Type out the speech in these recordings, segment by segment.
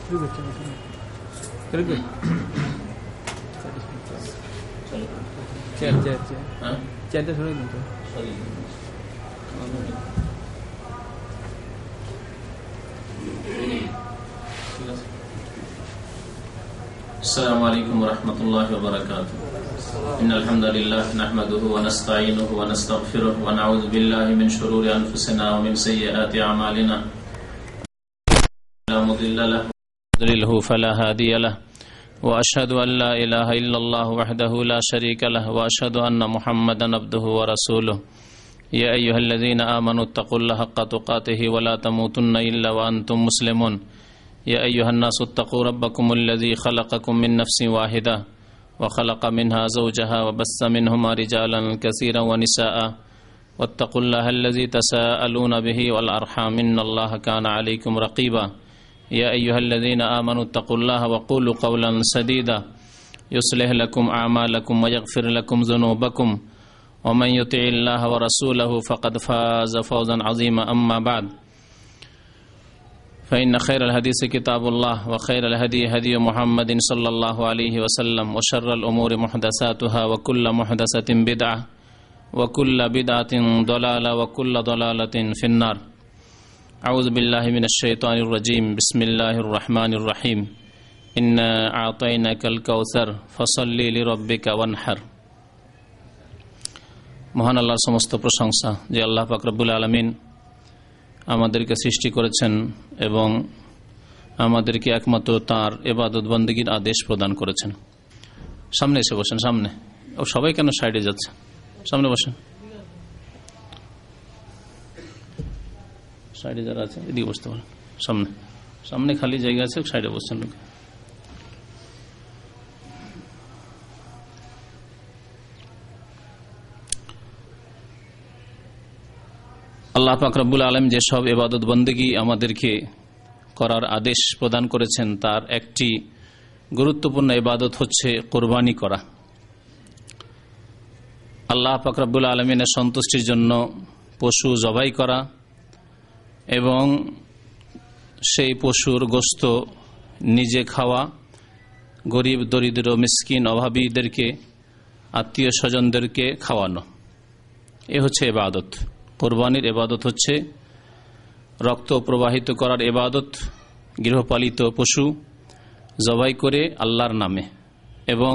السلام عليكم ورحمة الله وبركاته. إن الحمد لله نحمده ونستعينه ونستغفره ونعوذ بالله من شرور أنفسنا ومن سيئات أعمالنا. لا مضل له ويضلله فلا هادي له وأشهد أن لا إله إلا الله وحده لا شريك له وأشهد أن محمدا عبده ورسوله. يا أيها الذين آمنوا اتقوا الله حق تقاته ولا تموتن إلا وأنتم مسلمون. يا أيها الناس اتقوا ربكم الذي خلقكم من نفس واحدة وخلق منها زوجها وبث منهما رجالا كثيرا ونساء واتقوا الله الذي تساءلون به والأرحام إن الله كان عليكم رقيبا. يا أيها الذين آمنوا اتقوا الله وقولوا قولا سديدا يصلح لكم أعمالكم ويغفر لكم ذنوبكم ومن يطع الله ورسوله فقد فاز فوزا عظيما. أما بعد فإن خير الحديث كتاب الله وخير الهدي هدي محمد صلى الله عليه وسلم وشر الأمور محدثاتها وكل محدثة بدعة وكل بدعة ضلالة وكل ضلالة في النار. أعوذ بالله من الشيطان الرجيم. بسم الله الرحمن الرحيم. إنا أعطيناك الكوثر فصل لربك وانحر. মহান আল্লাহর সমস্ত প্রশংসা যে আল্লাহ পাক রব্বুল আলামিন আমাদেরকে সৃষ্টি করেছেন এবং আমাদেরকে একমাত্র তাঁর ইবাদত বন্দেগীর আদেশ প্রদান করেছেন। সামনে এসে বসেন, সামনে। ও সবাই কেন সাইডে যাচ্ছে? সামনে বসেন, সাইডে যারা আছে এদিকে বসতে পারেন। সামনে সামনে খালি জায়গা আছে, সাইডে বসছেন। আল্লাহ পাক রব্বুল আলামিন যেসব ইবাদত বন্দেগী আমাদেরকে করার আদেশ প্রদান করেছেন তার একটি গুরুত্বপূর্ণ ইবাদত হচ্ছে কোরবানি করা। আল্লাহ পাক রব্বুল আলামিনের সন্তুষ্টির জন্য পশু জবাই করা এবং সেই পশুর গোশত নিজে খাওয়া, গরিব দরিদ্র মিসকিন অভাবীদেরকে আত্মীয় স্বজনদেরকে খাওয়ানো, এ হচ্ছে ইবাদত। কোরবানির ইবাদত হচ্ছে রক্ত প্রবাহিত করার ইবাদত, গৃহপালিত পশু জবাই করে আল্লাহর নামে এবং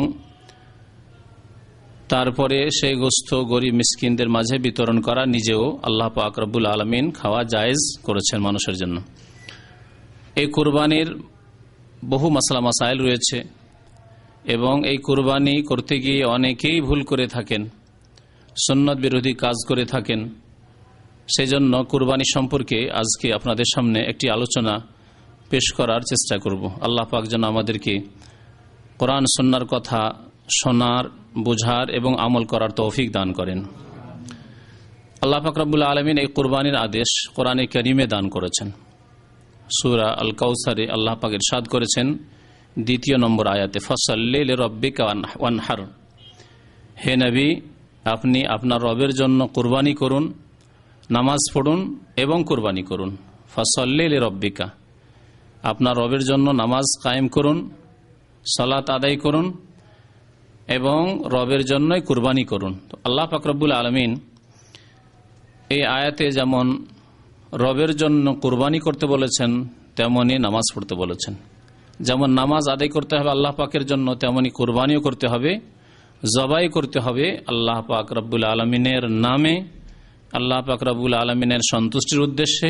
তারপরে সেই গোশত গরিব মিসকিনদের মাঝে বিতরণ করা, নিজেও আল্লাহ পাক রব্বুল আলামিন খাওয়া জায়েজ করেছেন মানুষের জন্য। এই কোরবানির বহু মাসলা মাসাইল রয়েছে এবং এই কোরবানি করতে গিয়ে অনেকেই ভুল করে থাকেন, সুন্নত বিরোধী কাজ করে থাকেন। সেই জন্য কুরবানি সম্পর্কে আজকে আপনাদের সামনে একটি আলোচনা পেশ করার চেষ্টা করব। আল্লাহ পাক যেন আমাদেরকে কোরআন সুন্নাহর কথা শোনার, বোঝার এবং আমল করার তৌফিক দান করেন। আল্লাহ পাক রব্বুল আলামিন এই কুরবানির আদেশ কোরআনে কারীমে দান করেছেন। সূরা আল কাউসারে আল্লাহ পাক ইরশাদ করেছেন ২ নম্বর আয়াতে, ফাসাল্লি লিরাব্বিকা ওয়ানহার। হে নবী, আপনি আপনার রবের জন্য কুরবানি করুন, নামাজ পড়ুন এবং কুরবানি করুন। ফাসাল্লি লিরাব্বিকা, আপনার রবের জন্য নামাজ কায়েম করুন, সালাত আদায় করুন এবং রবের জন্যই কুরবানি করুন। তো আল্লাহ পাক রব্বুল আলামিন এই আয়াতে যেমন রবের জন্য কুরবানি করতে বলেছেন তেমনি নামাজ পড়তে বলেছেন। যেমন নামাজ আদায় করতে হবে আল্লাহ পাকের জন্য, তেমনি কুরবানিও করতে হবে, জবাই করতে হবে আল্লাহ পাক রব্বুল আলামিনের নামে, আল্লাহ পাক রব্বুল আলামিনের সন্তুষ্টির উদ্দেশ্যে।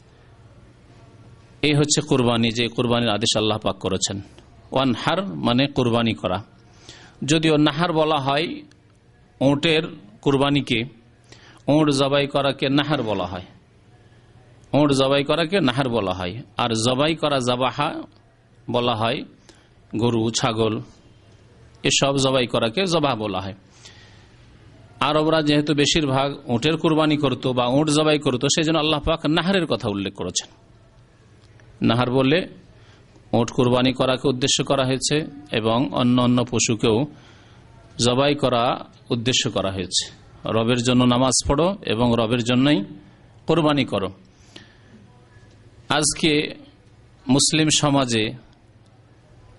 এই হচ্ছে কুরবানি, যে কুরবানির আদেশ আল্লাহ পাক করেছেন। ওয়ানহার মানে কুরবানি করা। যদিও নাহার বলা হয় ওঁটের কুরবানিকে, ওঁট জবাই করাকে নাহার বলা হয়, ওঁট জবাই করাকে নাহার বলা হয়। আর জবাই করা জাবাহা বলা হয় গরু, ছাগল, এসব জবাই করাকে জবাহ বলা হয়। আরবরা যেহেতু বেশিরভাগ উটের কুরবানি করত বা উট জবাই করত, সেই জন্য আল্লাহ পাক নাহারের কথা উল্লেখ করেছেন। নাহার বললে উট কুরবানি করাকে উদ্দেশ্য করা হয়েছে এবং অন্য অন্য পশুকেও জবাই করা উদ্দেশ্য করা হয়েছে। রবের জন্য নামাজ পড়ো এবং রবের জন্যই কোরবানি করো। আজকে মুসলিম সমাজে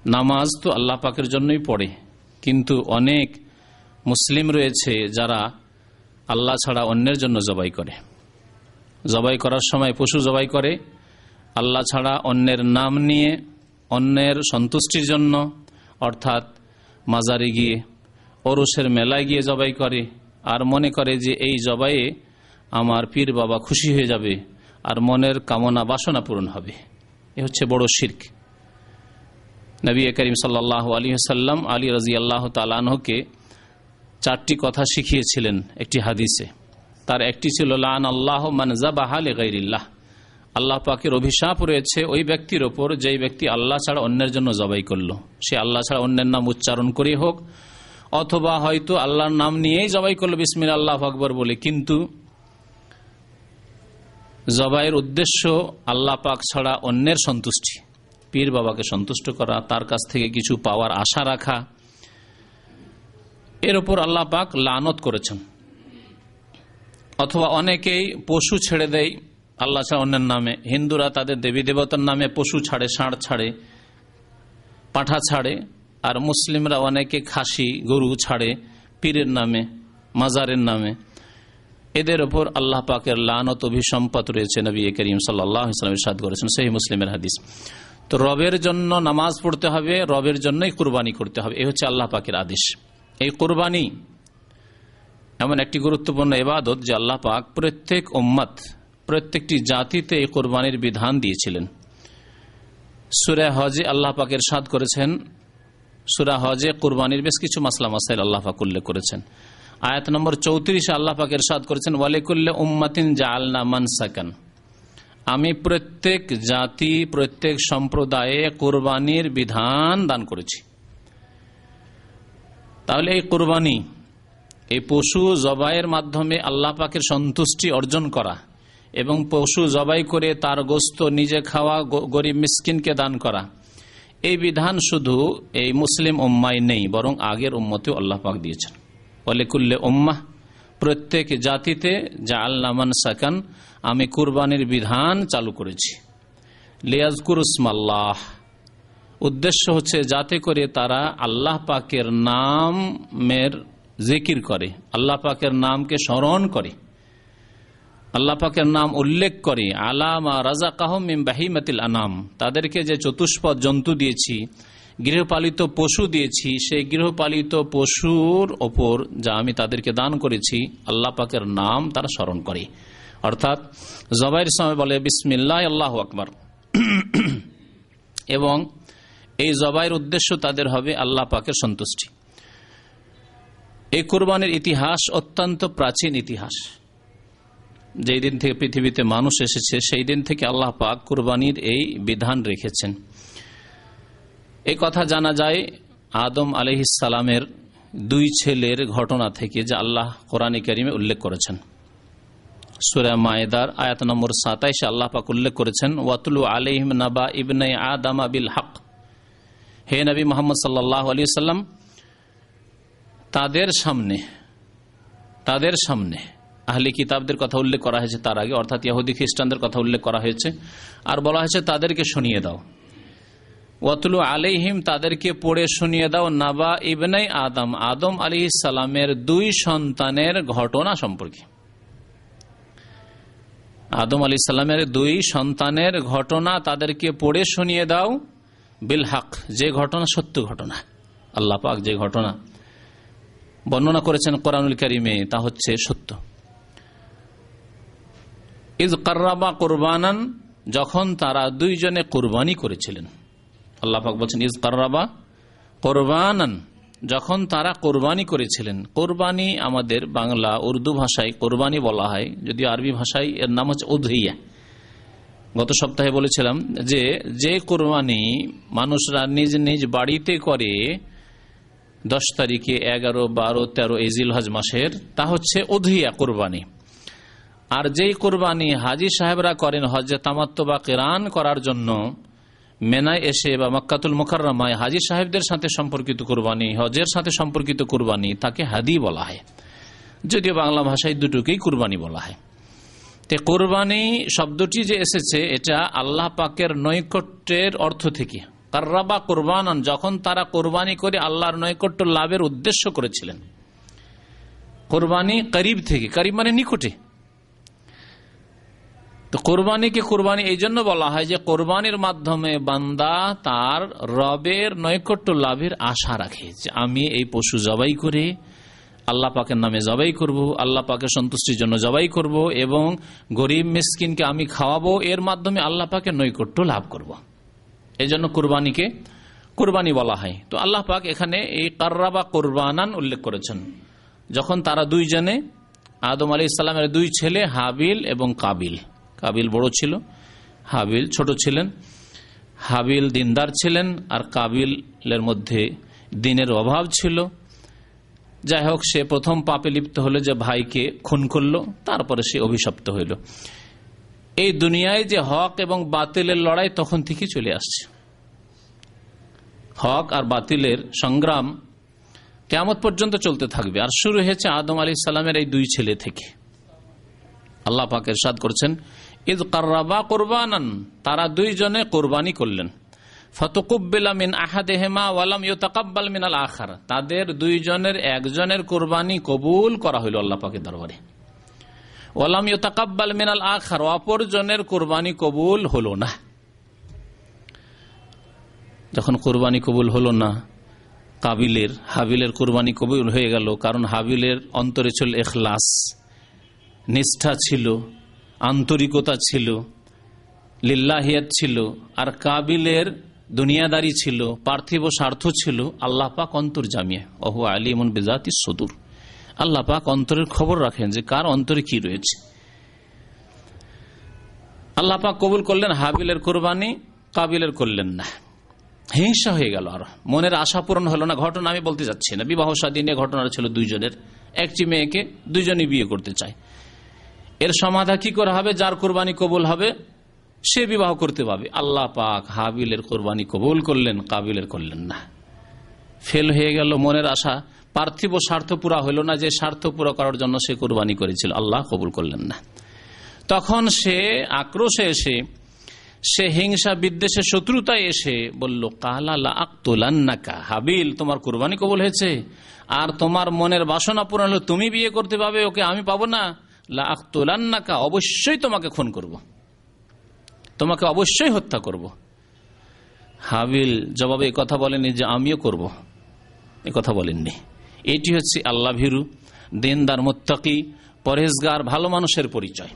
নামাজ তো আল্লাহ পাকের জন্যই পড়ে, কিন্তু অনেক মুসলিম রয়েছে যারা আল্লাহ ছাড়া অন্যের জন্য জবাই করে। জবাই করার সময় পশু জবাই করে আল্লাহ ছাড়া অন্যের নাম নিয়ে, অন্যের সন্তুষ্টির জন্য, অর্থাৎ মাজারে গিয়ে, ওরসের মেলায় গিয়ে জবাই করে, আর মনে করে যে এই জবাইয়ে আমার পীর বাবা খুশি হয়ে যাবে আর মনের কামনা বাসনা পূরণ হবে। এ হচ্ছে বড় শিরক। নবী করিম সাল্লাল্লাহু আলাইহি ওয়াসাল্লাম আলী রাদিয়াল্লাহু তাআলা আনহুকে 4টি কথা শিখিয়েছিলেন একটি হাদিসে। তার একটি ছিল লান আল্লাহু মান যাবাহা লিগাইরিল্লাহ, আল্লাহ পাকের অভিশাপ রয়েছে ওই ব্যক্তির ওপর যেই ব্যক্তি আল্লাহ ছাড়া অন্যের জন্য জবাই করলো। সে আল্লাহ ছাড়া অন্যের নাম উচ্চারণ করে হোক, অথবা হয়তো আল্লাহর নাম নিয়েই জবাই করলো বিসমিল্লাহ আল্লাহু আকবার বলে, কিন্তু জবাইয়ের উদ্দেশ্য আল্লাহ পাক ছাড়া অন্যের সন্তুষ্টি, পীর বাবাকে সন্তুষ্ট করা, তার কাছ থেকে কিছু পাওয়ার আশা রাখা, এর উপর আল্লাহ পাক লানত করেছেন। অথবা অনেকেই পশু ছেড়ে দেয় আল্লাহ ছাড়া অন্যের নামে। হিন্দুরা তাদের দেবী দেবতার নামে পশু ছাড়ে, ষাঁড় ছাড়ে, পাঠা ছাড়ে, আর মুসলিমরা অনেকে খাসি গরু ছাড়ে পীরের নামে, মাজারের নামে। এদের ওপর আল্লাহ পাকের লানত অভিসম্পাত রয়েছে। নবী করিম সাল্লাল্লাহু আলাইহি ওয়াসাল্লাম ইরশাদ করেছেন, সহিহ মুসলিমের হাদিস। তো রবের জন্য নামাজ পড়তে হবে, রবের জন্যই কুরবানি করতে হবে, এই হচ্ছে আল্লাহ পাকের আদেশ। এই কুরবানি এমন একটি গুরুত্বপূর্ণ ইবাদত যে আল্লাহ পাক প্রত্যেক উম্মত, প্রত্যেকটি জাতিতে এই কুরবানির বিধান দিয়েছিলেন। সূরা হজে আল্লাহ পাক ইরশাদ করেছেন, সূরা হজে কুরবানির বেশ কিছু মাসলা মাসাইল আল্লাহ পাক উল্লেখ করেছেন। আয়াত নম্বর 34 আল্লাহ পাক ইরশাদ করেছেন, ওয়ালিকুল্লি উম্মাতিন জাআলনা মানসাকান, আমি প্রত্যেক জাতি, প্রত্যেক সম্প্রদায়ে কুরবানির বিধান দান করেছি। তাহলে এই কুরবানি, এই পশু জবাইয়ের মাধ্যমে আল্লাহ পাকের সন্তুষ্টি অর্জন করা এবং পশু জবাই করে তার গোশত নিজে খাওয়া, গরিব মিসকিনকে দান করা, এই বিধান শুধু এই মুসলিম উম্মায় নেই, বরং আগের উম্মতেও আল্লাহ পাক দিয়েছেন। ওয়ালিকুল্লি উম্মাহ, প্রত্যেক জাতিতে জাআলনা মানসাকান, আমি কুরবানির বিধান চালু করেছি। লিয়াজকুরু ইসমাল্লাহ, উদ্দেশ্য হচ্ছে যাতে করে তারা আল্লাহ পাকের নামের জিকির করে, আল্লাহ পাকের নামকে স্মরণ করে, আল্লাহ পাকের নাম উল্লেখ করে। আলা মা রাযাকাহুম মিন বাহিমাতিল আনাম, তাদেরকে যে চতুষ্পদ জন্তু দিয়েছি, গৃহপালিত পশু দিয়েছি, সেই গৃহপালিত পশুর ওপর যা আমি তাদেরকে দান করেছি, আল্লাহ পাকের নাম তারা স্মরণ করে। অর্থাৎ জবাইয়ের সময় বলে বিসমিল্লাহ আল্লাহু আকবার, এবং এই জবাইয়ের উদ্দেশ্য তাদের হবে আল্লাহ পাকের সন্তুষ্টি। এই কুরবানির ইতিহাস অত্যন্ত প্রাচীন ইতিহাস। যেই দিন থেকে পৃথিবীতে মানুষ এসেছে সেই দিন থেকে আল্লাহ পাক কুরবানির এই বিধান রেখেছেন। এই কথা জানা যায় আদম আলাইহিস সালামের 2 ছেলের ঘটনা থেকে, যা আল্লাহ কোরআনে কারিমে উল্লেখ করেছেন। সূরা মায়েদার আয়াত নম্বর 27 আল্লাহ পাক উল্লেখ করেছেন, ওয়াতলু আলাইহিম নাবা ইবনে আদম বিল হক, হে নবী মুহাম্মদ সাল্লাল্লাহু আলাইহি ওয়াসাল্লাম, তাদের সামনে আহলে কিতাবদের কথা উল্লেখ করা হয়েছে তার আগে, অর্থাৎ ইহুদি খ্রিস্টানদের কথা উল্লেখ করা হয়েছে, আর বলা হয়েছে তাদেরকে শুনিয়ে দাও। ওয়াতলু আলাইহিম, তাদেরকে পড়ে শুনিয়ে দাও, নাবা ইবনে আদম, আদম আলাইহিস সালামের 2 সন্তানের ঘটনা সম্পর্কে। আদম আলাইহিস সালামের 2 সন্তানের ঘটনা তাদেরকে পড়ে শুনিয়ে দাও, বিল হক, যে ঘটনা সত্য ঘটনা। আল্লাহ পাক যে ঘটনা বর্ণনা করেছেন কোরআনুল কারীমে তা হচ্ছে সত্য। ইজ কাররাবা কুরবানান, যখন তারা 2 জনে কুরবানি করেছিলেন। আল্লাহ পাক বলছেন ইজ কাররাবা কুরবানান, যখন তারা কুরবানি করেছিলেন। কুরবানি আমাদের বাংলা উর্দু ভাষায় কুরবানি বলা হয়, যদিও আরবি ভাষায় এর নাম হচ্ছে উযহিয়া। গত সপ্তাহে বলেছিলাম যে কুরবানি মানুষরা নিজ নিজ বাড়িতে করে 10 তারিখে, 11, 12, 13 এই জিলহজ মাসের, তা হচ্ছে উযহিয়া কুরবানি। আর যেই কুরবানি হাজী সাহেবরা করেন হজ্জে তামাত্তু বা কিরান করার জন্য মেনায় এসে বা মক্কাতুল মুকাররমায় হাজী সাহেবদের সাথে সম্পর্কিত কুরবানি, হজের সাথে সম্পর্কিত কুরবানি, তাকে হাদি বলা হয়, যদিও বাংলা ভাষায় দুটোকেই কুরবানি বলা হয়। তে কুরবানি শব্দটি যে এসেছে এটা আল্লাহ পাকের নৈকট্যের অর্থ থেকে, কাররাবা কুরবানান, যখন তারা কোরবানি করে আল্লাহর নৈকট্য লাভের উদ্দেশ্য করেছিলেন। কোরবানি করিব থেকে, করিব মানে নিকটে। তো কোরবানিকে কোরবানি এই জন্য বলা হয় যে কোরবানির মাধ্যমে বান্দা তার রবের নৈকট্য লাভের আশা রাখে, যে আমি এই পশু জবাই করে আল্লাহ পাকের নামে জবাই করব, আল্লাহ পাকের সন্তুষ্টির জন্য জবাই করব এবং গরিব মিসকিনকে আমি খাওয়াবো, এর মাধ্যমে আল্লাহ পাকের নৈকট্য লাভ করব। এই জন্য কোরবানিকে কোরবানি বলা হয়। তো আল্লাহ পাক এখানে এই কাররাবা কোরবানান উল্লেখ করেছেন, যখন তারা দুইজনে, আদম আলাইহিস সালামের দুই ছেলে হাবিল এবং কাবিল, কাবিল বড় ছিল, হাবিল ছোট ছিলেন। হাবিল দিনদার ছিলেন আর কাবিলের মধ্যে দিনের অভাব ছিল। যাই হোক, সে প্রথম পাপে লিপ্ত হলো যে ভাইকে খুন করলো, তারপরে সে অভিশপ্ত হইল। এই দুনিয়ায় যে হক এবং বাতিলের লড়াই তখন থেকে চলে আসছে। হক আর বাতিলের সংগ্রাম কিয়ামত পর্যন্ত চলতে থাকবে, আর শুরু হয়েছে আদম আলাইহিস সালামের এই দুই ছেলে থেকে। আল্লাহ পাক ইরশাদ করেছেন, ইয কাররাবা কুরবানান, তারা দুইজনে কোরবানি করলেন। ফাতুকুব্বিলা মিন আহাদিহিমা ওয়া লাম ইউতাকাব্বাল মিনাল আখার, তাদের দুইজনের একজনের কোরবানি কবুল করা হইল আল্লাহ পাকের দরবারে। ওয়া লাম ইউতাকাব্বাল মিনাল আখার, অপরজনের কোরবানি কবুল হলো না। যখন কোরবানি কবুল হলো না কাবিলের, হাবিলের কোরবানি কবুল হয়ে গেল, কারণ হাবিলের অন্তরে ছিল ইখলাস, নিষ্ঠা ছিল, আন্তরিকতা ছিল, লিল্লাহিয়াত ছিল। আর কাবিলের দুনিয়াদারি ছিল, পার্থিব স্বার্থ ছিল। আল্লাহ পাক অন্তর্জামিয়া, ওহু আলিমুন বিজাতিস সুদূর, আল্লাহ পাক অন্তরের খবর রাখেন যে কার অন্তরে কি রয়েছে। আল্লাহ পাক কবুল করলেন হাবিলের কোরবানি, কাবিলের করলেন না। হিংসা হয়ে গেল, আর মনের আশা পূরণ হলো না। ঘটনা আমি বলতে যাচ্ছি না, বিবাহ শাদী নিয়ে ঘটনা ছিল দুইজনের। একটি মেয়েকে দুইজনই বিয়ে করতে চায়। এর সমাধা কি করা হবে? যার কোরবানি কবুল হবে সে বিবাহ করতে পারবে। আল্লাহ পাক হাবিলের কোরবানি কবুল করলেন, কাবিলের করলেন না। ফেল হয়ে গেল মনের আশা, পার্থিব স্বার্থ পুরা হইল না, যে স্বার্থ পুরা করার জন্য সে কোরবানি করেছিল, আল্লাহ কবুল করলেন না। তখন সে আক্রোশে এসে, সে হিংসা বিদ্বেষে শত্রুতায় এসে বলল, কালা লা আকতুলান্নাকা, হাবিল তোমার কোরবানি কবুল হয়েছে আর তোমার মনের বাসনা পূরণ হলো, তুমি বিয়ে করতে পাবে ওকে, আমি পাবো না। লা আকতুলান্নাকা, অবশ্যই তোমাকে খুন করব, তোমাকে অবশ্যই হত্যা করব। হাবিল জবাবে এই কথা বলেনি যে আমিও করব, এ কথা বলেননি। এটি হচ্ছে আল্লাহ ভীরু, দিনদার, মুত্তাকি, পরহেজগার, ভালো মানুষের পরিচয়।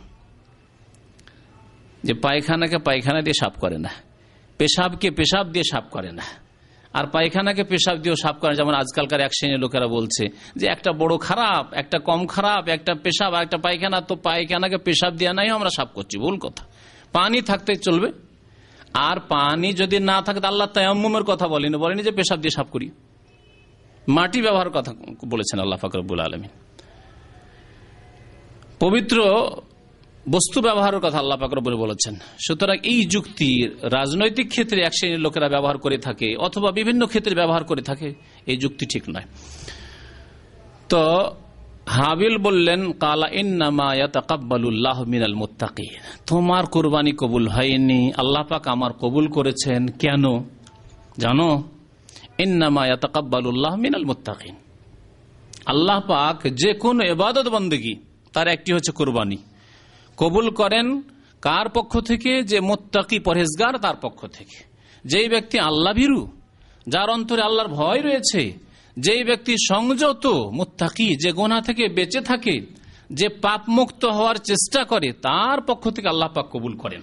যে পায়খানাকে পায়খানা দিয়ে সাফ করে না, পেশাবকে পেশাব দিয়ে সাফ করে না, আর পায়খানাকে পেশাব দিয়েও সাফ করে। যেমন আজকালকার এক শ্রেণীর লোকেরা বলছে যে একটা বড় খারাপ, একটা কম খারাপ, একটা পেশাব আর একটা পায়খানা, তো পায়খানাকে পেশাব দিয়ে নাই আমরা সাফ করছি। ভুল কথা। পানি থাকতে চলবে, আর পানি যদি না থাকে, আল্লাহ তায়াম্মুমের কথা বলেনি যে পেশাব দিয়ে সাফ করি। মাটি ব্যবহার কথা বলেছেন আল্লাহ পাক রব্বুল আলামিন। পবিত্র বস্তু ব্যবহারের কথা আল্লাহ পাক রব্বুল বলেছেন। সুতরাং এই যুক্তি রাজনৈতিক ক্ষেত্রে এক শ্রেণীর লোকেরা ব্যবহার করে থাকে, অথবা বিভিন্ন ক্ষেত্রে ব্যবহার করে থাকে, এই যুক্তি ঠিক নয়। তো হাবিল বললেন, কালা ইন্নামা ইয়াতাকাব্বালুল্লাহু মিনাল মুত্তাকিন, তোমার কুরবানি কবুল হয়নি, আল্লাহ পাক আমার কবুল করেছেন। কেন জানো? ইন্নামা ইয়াতাকাব্বালুল্লাহু মিনাল মুত্তাকিন, আল্লাহ পাক যে কোন ইবাদত বন্দেগী তার একটি হচ্ছে কুরবানি, কবুল করেন কার পক্ষ থেকে? যে মুত্তাকি, পরহেজগার, তার পক্ষ থেকে। যেই ব্যক্তি আল্লাহ ভীরু, যার অন্তরে আল্লাহর ভয় রয়েছে, যেই ব্যক্তি সংযত, মুত্তাকি, যে গুনাহ থেকে বেঁচে থাকে, যে পাপ মুক্ত হওয়ার চেষ্টা করে, তার পক্ষ থেকে আল্লাহ পাক কবুল করেন।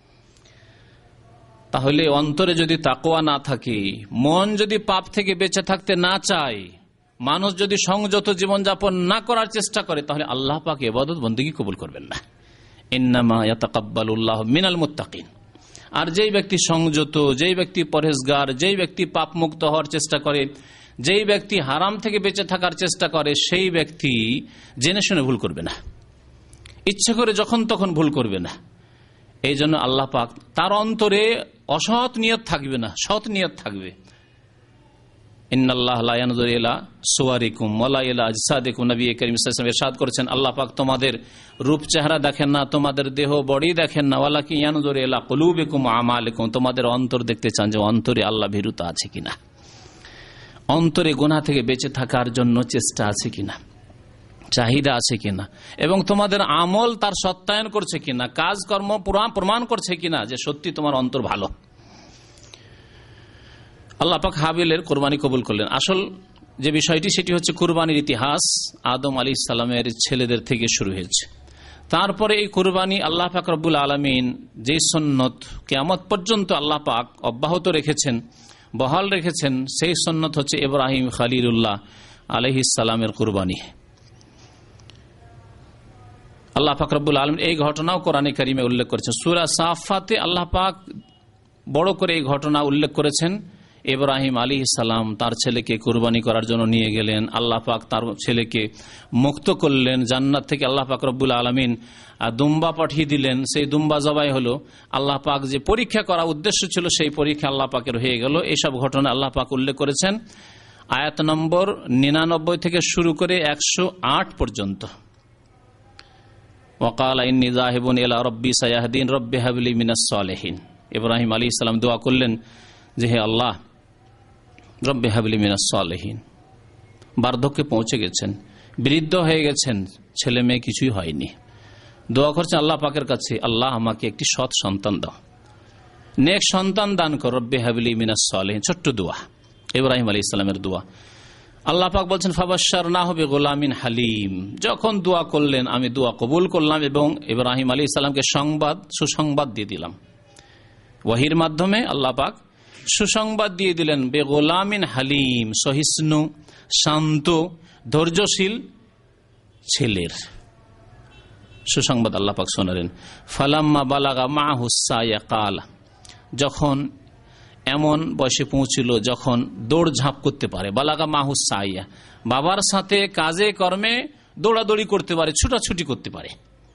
তাহলে অন্তরে যদি তাকওয়া না থাকে, মন যদি পাপ থেকে বেঁচে থাকতে না চায়, মানুষ যদি সংযত জীবনযাপন না করার চেষ্টা করে, তাহলে আল্লাহ পাক ইবাদত বন্দেগী কবুল করবেন না। ইন্নামা ইয়াতাকাব্বালুল্লাহু মিনাল মুত্তাকিন। আর যেই ব্যক্তি সংযত, যেই ব্যক্তি পরহেজগার, যেই ব্যক্তি পাপ মুক্ত হওয়ার চেষ্টা করে, যেই ব্যক্তি হারাম থেকে বেঁচে থাকার চেষ্টা করে, সেই ব্যক্তি জেনে শুনে ভুল করবে না, ইচ্ছে করে যখন তখন ভুল করবে না। এই জন্য আল্লাহ পাক তার অন্তরে অসৎ নিয়ত থাকবে না, সৎ নিয়ত থাকবে। ইন্নাল্লাহ লা ইয়ানজুরু ইলা সুওয়ারিকুম ওয়ালা ইলা আজসাদিকুম। নবী করিম সাল্লাল্লাহু আলাইহি ওয়াসাল্লাম ইরশাদ করেছেন, আল্লাহ পাক তোমাদের রূপ চেহারা দেখেন না, তোমাদের দেহ বডি দেখেন না, ওয়ালাকিন ইয়ানজুরু ইলা কুলুবিকুম ওয়া আমালিকুম। তোমাদের অন্তর দেখতে চান যে অন্তরে আল্লাহ ভীরুতা আছে কিনা, অন্তরে গুনাহ থেকে বেঁচে থাকার জন্য চেষ্টা আছে কিনা, চাহিদা আছে কিনা, এবং তোমাদের আমল তার সত্যায়ন করছে কিনা, কাজকর্ম প্রমাণ করছে কিনা যে সত্যি তোমার অন্তর ভালো। আল্লাহ পাক হাবিলের কোরবানি কবুল করলেন। আসল যে বিষয়টি সেটি হচ্ছে কুরবানির ইতিহাস আদম আলাইহিস সালামের ছেলেদের থেকে শুরু হয়েছে। তারপরে এই কুরবানি আল্লাহ পাক রব্বুল আলামিন যে সুন্নত কিয়ামত পর্যন্ত আল্লাহ পাক অব্যাহত রেখেছেন, বহাল রেখেছেন, সেই সুন্নত হচ্ছে ইব্রাহিম খলিলুল্লাহ আলাইহিস সালামের কুরবানি। আল্লাহ পাক রব্বুল আলামিন এই ঘটনাও কোরআনে কারিমে উল্লেখ করেছেন। সূরা সাফফাতে আল্লাহ পাক বড় করে এই ঘটনা উল্লেখ করেছেন। ইব্রাহিম আলাইহিস সালাম তার ছেলেকে কুরবানি করার জন্য নিয়ে গেলেন, আল্লাহ পাক তার ছেলেকে মুক্ত করলেন। জান্নাত থেকে আল্লাহ পাক রব্বুল আলামিন দুম্বা পাঠিয়ে দিলেন, সেই দুম্বা জবাই হলো। আল্লাহ পাক যে পরীক্ষা করা উদ্দেশ্য ছিল সেই পরীক্ষা আল্লাহ পাকের হয়ে গেল। এইসব ঘটনা আল্লাহ পাক উল্লেখ করেছেন আয়াত নম্বর 99 থেকে শুরু করে 108 পর্যন্ত। ওয়াকালা ইন্নী যাহিবুন ইলা রাব্বি সায়াহদিন রাব্বি হাবলি মিনাস সালিহিন। ইব্রাহিম আলাইহিস সালাম দোয়া করলেন যে হে আল্লাহ, রব্বি হাবলি মিনাস সালিহিন। বার্ধক্যে পৌঁছে গেছেন, বৃদ্ধ হয়ে গেছেন, ছেলে মেয়ে কিছুই হয়নি, দোয়া করছেন আল্লাহ পাকের কাছে, আল্লাহ আমাকে একটি সৎ সন্তান দাও, নেক সন্তান দান কর, রব্বি হাবলি মিনাস সালিহিন। ছোট্ট দোয়া, ইব্রাহিম আলাইহিস সালামের দোয়া। আল্লাহ পাক বলছেন ফাবাশশারনাহু বিগুলামিন হালিম। যখন দোয়া করলেন আমি দোয়া কবুল করলাম এবং ইব্রাহিম আলাইহিস সালামকে সুসংবাদ দিয়ে দিলাম। ওয়াহির মাধ্যমে আল্লাহ পাক সুসংবাদ দিয়ে দিলেন বেগোলামিন হালিম, সহিষ্ণু, শান্ত, ধৈর্যশীল ছেলের সুসংবাদ আল্লাহ পাক শোনালেন। ফালাম্মা বালাগা মাহু সায়া কাল, যখন এমন বয়সে পৌঁছিল যখন দৌড়ঝাঁপ করতে পারে, বালাগা মাহু সাইয়া, বাবার সাথে কাজে কর্মে দৌড়াদৌড়ি করতে পারে, ছুটাছুটি করতে পারে।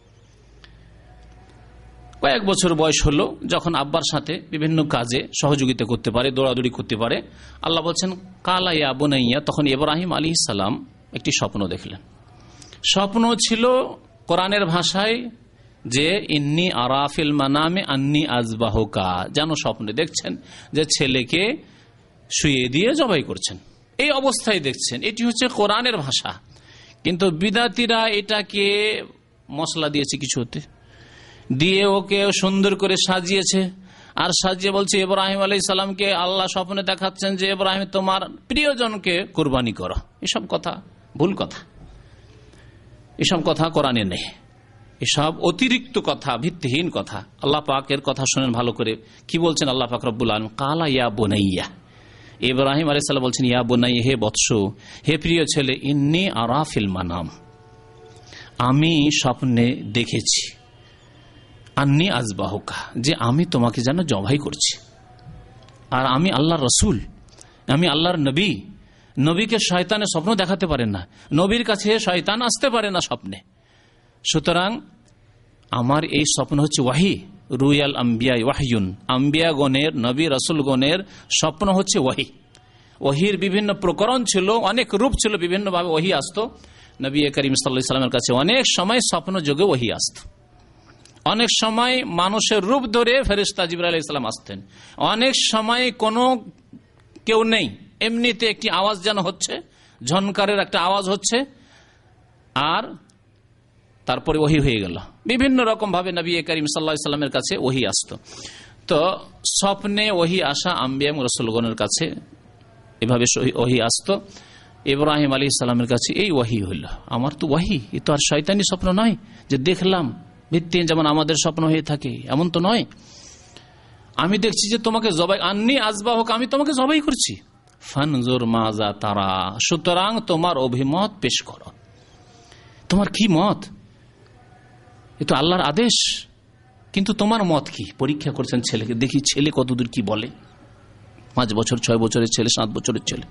কয়েক বছর বয়স হলো যখন আব্বার সাথে বিভিন্ন কাজে সহযোগিতা করতে পারে, দৌড়াদৌড়ি করতে পারে। আল্লাহ বলছেন কালা ইয়া বুনাইয়া, তখন ইব্রাহিম আলাইহিস সালাম একটি স্বপ্ন দেখলেন। স্বপ্ন ছিল কোরআনের ভাষায় যে ইন্নী আরাফিল মানামে আন্নী আজবাহুকা, যেন স্বপ্নে দেখছেন যে ছেলেকে শুইয়ে দিয়ে জবাই করছেন, এই অবস্থায় দেখছেন। এটি হচ্ছে কোরআনের ভাষা। কিন্তু বিদাতীরা এটাকে মশলা দিয়েছে কিছুতে, দিয়ে ওকে সুন্দর করে সাজিয়েছে, আর সাজিয়ে বলছে ইব্রাহিম আলাইহিস সালামকে আল্লাহ স্বপ্নে দেখাচ্ছেন যে ইব্রাহিম তোমার প্রিয়জনকে কুরবানি করো। এসব কথা ভুল কথা, এসব কথা কোরআনে নেই, এসব অতিরিক্ত কথা, ভিত্তিহীন কথা। আল্লাহ পাকের কথা শুনেন ভালো করে, কি বলছেন আল্লাহ পাক রব্বুল আলামিন, কালা ইয়া বুনাইয়া, ইব্রাহিম আলাইহিস সালাম বলছেন ইয়া বুনাইয়া, হে বৎস, হে প্রিয় ছেলে, ইন্নী আরাফিল মানাম, আমি স্বপ্নে দেখেছি, আন্নী আজবাহুকা, যে আমি তোমাকে যেন জবাই করছি। আর আমি আল্লাহর রসুল, আমি আল্লাহর নবী। নবীকে শয়তানে স্বপ্ন দেখাতে পারে না, নবীর কাছে শয়তান আসতে পারে না স্বপ্নে। সুতরাং আমার এই স্বপ্ন হচ্ছে ওয়াহি, রুয়াল আম্বিয়া ওয়াহিউন, আম্বিয়া গণের, নবী রসুল গণের স্বপ্ন হচ্ছে ওয়াহি। ওহির বিভিন্ন প্রকরণ ছিল, অনেক রূপ ছিল, বিভিন্নভাবে ওহি আসতো। নবী করিম সাল্লাল্লাহু আলাইহি ওয়াসাল্লামের কাছে অনেক সময় স্বপ্ন যোগে ওহি আসত, অনেক সময় মানুষের রূপ ধরে ফেরেশতা জিবরাইল আলাইহিস সালাম আসতেন, অনেক সময় কোনো কেউ নেই, এমনিতে একটি আওয়াজ যেন হচ্ছে, ঝনকারের একটা আওয়াজ হচ্ছে, আর তারপরে ওহি হয়ে গেল। বিভিন্ন রকম ভাবে নবী করিম সাল্লাল্লাহু আলাইহি ওয়াসাল্লামের কাছে ওহি আসতো। তো স্বপ্নে ওহি আসা আম্বিয়া এবং রাসূলগণের কাছে এভাবে ওহি আসতো। ইব্রাহিম আলাইহিস সালামের কাছে এই ওহি হইল, আমার তো ওহি, এ তো আর শয়তানি স্বপ্ন নয় যে দেখলাম ভিত্তিহীন যেমন আমাদের স্বপ্ন হয়ে থাকে, এমন তো নয়। আমি দেখছি যে তোমাকে জবাই, আন্নী আজবাহুক, আমি তোমাকে জবাই করছি। ফানজুর মাজা তারা, সুতরাং তোমার অভিমত পেশ করো, তোমার কি মত? এ তো আল্লাহর আদেশ, কিন্তু তোমার মত কি? পরীক্ষা করছেন ছেলেকে, দেখি ছেলে কতদূর কি বলে। 5 বছর 6 বছরের ছেলে, 7 বছরের ছেলে।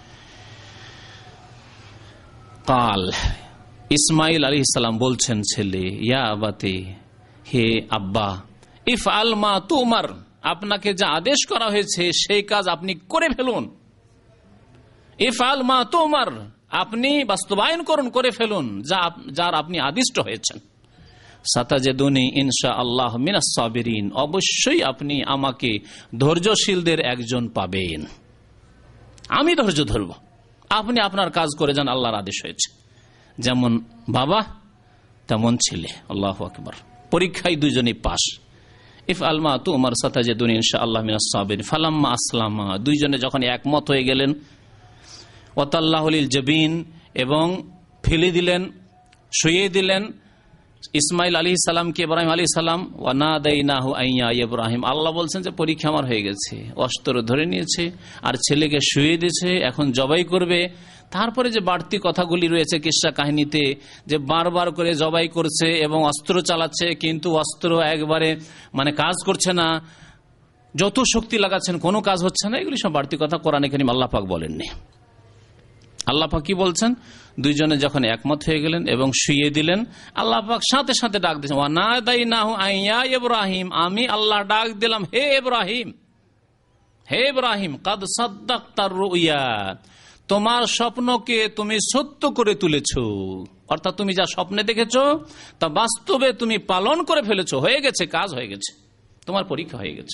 কাল, ইসমাইল আলাইহিস সালাম বলছেন ছেলে, ইয়া আবাতে, হে আব্বা, ইফআল মা তুমার, আপনাকে যা আদেশ করা হয়েছে সেই কাজ আপনি করে ফেলুন। ইফআল মা তুমার, আপনি বাস্তবায়ন করে ফেলুন যার আপনি আদিষ্ট হয়েছেন। সাতাজেদুনি ইনশাআল্লাহ মিনাস সাবিরিন, অবশ্যই আপনি আমাকে ধৈর্যশীলদের একজন পাবেন। আমি ধৈর্য ধরব, আপনি আপনার কাজ করে যান, আল্লাহর আদেশ হয়েছে। যেমন বাবা তেমন ছেলে। আল্লাহু আকবার। পরীক্ষায় দুইজনই পাস। ইফআল মা তুমার সাতাজেদুনি ইনশাআল্লাহ মিনাস সাবিরিন। ফালাম্মা আসলামা, দুইজনে যখন একমত হয়ে গেলেন, ওয়াতাল্লাহু লিল জাবিন, এবং ফেলে দিলেন, শুইয়ে দিলেন ইসমাইল আলাইহিস সালামকে, ইব্রাহিম আলাইহিস সালাম। ওয়া নাদাইনাহু আইয়া ইব্রাহিম, আল্লাহ বলছেন যে পরীক্ষা আমার হয়ে গেছে, অস্ত্র ধরে নিয়েছে আর ছেলেকে শুইয়ে দিয়েছে, এখন জবাই করবে। তারপরে যে বাড়তি কথাগুলি রয়েছে কিসসা কাহিনীতে, যে বারবার করে জবাই করছে এবং অস্ত্র চালাচ্ছে, কিন্তু অস্ত্র একবারে কাজ করছে না, যত শক্তি লাগাচ্ছেন কোনো কাজ হচ্ছে না, এগুলি সব বাড়তি কথা কোরআনে কারীম আল্লাহ পাক বলেননি। আল্লাহ পাক কি বলছেন? দুইজনে যখন একমত হয়ে গেলেন এবং শুইয়ে দিলেন, আল্লাহ পাক সাথে সাথে ডাক দিয়েছেন, ওয়া নাদাইনাহু আইয়া ইব্রাহিম, আমি আল্লাহ ডাক দিলাম, হে ইব্রাহিম, হে ইব্রাহিম, কাদ সাদ্দাকতার রুইয়া, তোমার স্বপ্নকে তুমি সত্য করে তুলেছো। অর্থাৎ তুমি যা স্বপ্নে দেখেছো তা বাস্তবে তুমি পালন করে ফেলেছো, হয়ে গেছে, কাজ হয়ে গেছে, তোমার পরীক্ষা হয়ে গেছে।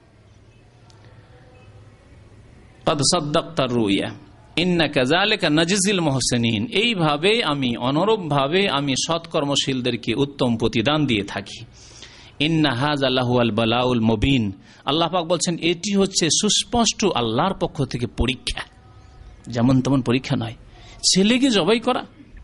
কাদ সাদ্দাকতার রুইয়া ইন্না কাযালিকা নাজিজিল মুহসিনিন, এইভাবে আমি, অনুরূপভাবে আমি সৎকর্মশীলদেরকে উত্তম প্রতিদান দিয়ে থাকি। ইন্না হাযা লাহুয়াল বালাউল মুবিন, আল্লাহ পাক বলছেন এটি হচ্ছে সুস্পষ্ট আল্লাহর পক্ষ থেকে পরীক্ষা, যেমন তেমন পরীক্ষা নয়। ছেলেকে জবাই করা,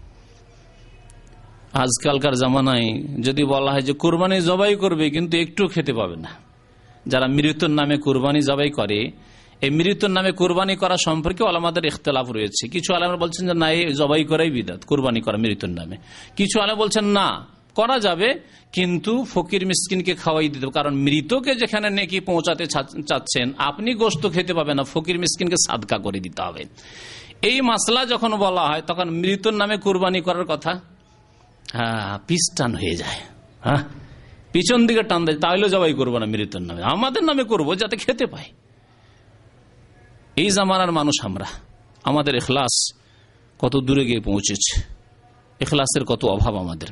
আজকালকার জামানায় যদি বলা হয় যে কুরবানি জবাই করবে, কিন্তু একটু খেতে পাবে না। যারা মৃত্যুর নামে কুরবানি জবাই করে, এই মৃত্যুর নামে কুরবানি করা সম্পর্কে ওলামাদের ইখতিলাফ রয়েছে। কিছু আলেমরা বলছেন যে না, এই জবাই করাই বিদআত, কুরবানি করা মৃত্যুর নামে। কিছু আলেম বলছেন না, করা যাবে, কিন্তু ফকির মিসকিনকে খাওয়াই দিতে হবে, কারণ মৃতকে যেখানে নেকি পৌঁছাতে চাচ্ছেন, আপনি গোশত খেতে পাবেন না, ফকির মিসকিনকে সাদকা করে দিতে হবে। এই মাসলা যখন বলা হয়, তখন মৃত্যুর নামে কুরবানি করার কথা পিছটান হয়ে যায়, পিছন দিকে টান দেয়, তাহলে জবাই করবো না মৃত্যুর নামে, আমাদের নামে করবো যাতে খেতে পাই। এই জামানার মানুষ আমরা, আমাদের ইখলাস কত দূরে গিয়ে পৌঁছেছে, ইখলাসের কত অভাব আমাদের।